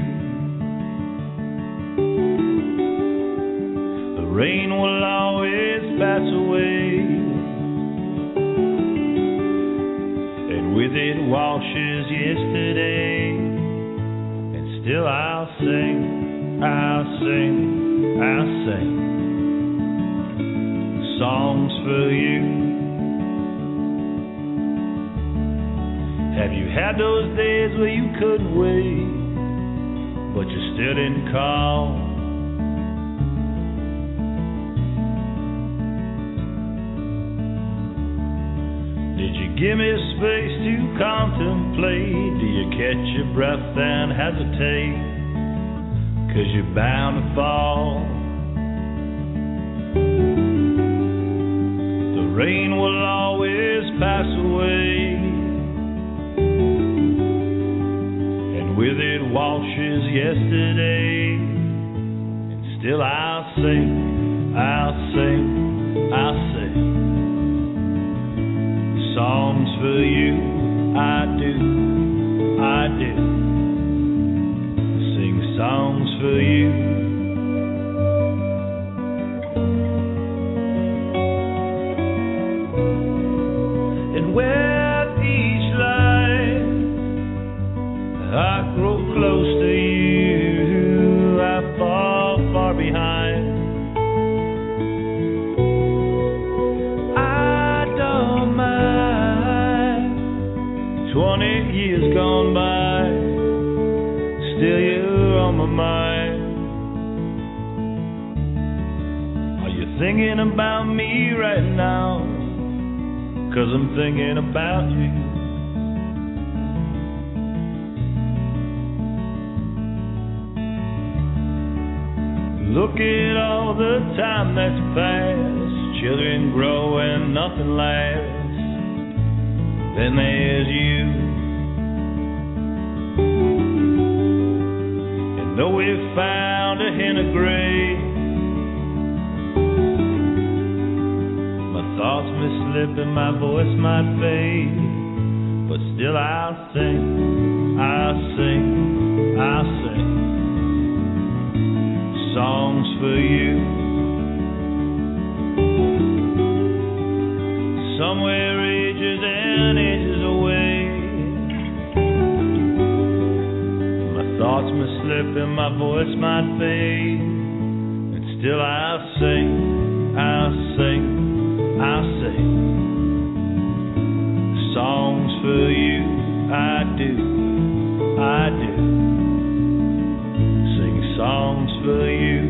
The rain will always pass away, and with it washes yesterday. And still I'll sing, I'll sing, I'll sing songs for you. Have you had those days where you couldn't wait, but you still didn't call? Did you give me space to contemplate? Do you catch your breath and hesitate? 'Cause you're bound to fall. The rain will always pass away, and with it washes yesterday. And still I'll sing, I'll sing, I'll sing songs for you. I do, I do sing songs for you. I grow close to you, I fall far behind. I don't mind. Twenty years gone by, still you're on my mind. Are you thinking about me right now? 'Cause I'm thinking about you. Look at all the time that's passed. Children grow and nothing lasts. Then there's you. And though we found a hint of gray, my thoughts may slip and my voice might fade, but still I'll sing, I'll sing, I'll sing songs for you. Somewhere ages and ages away, my thoughts may slip and my voice might fade, and still I'll sing, I'll sing, I'll sing songs for you. I do, I do sing songs for you.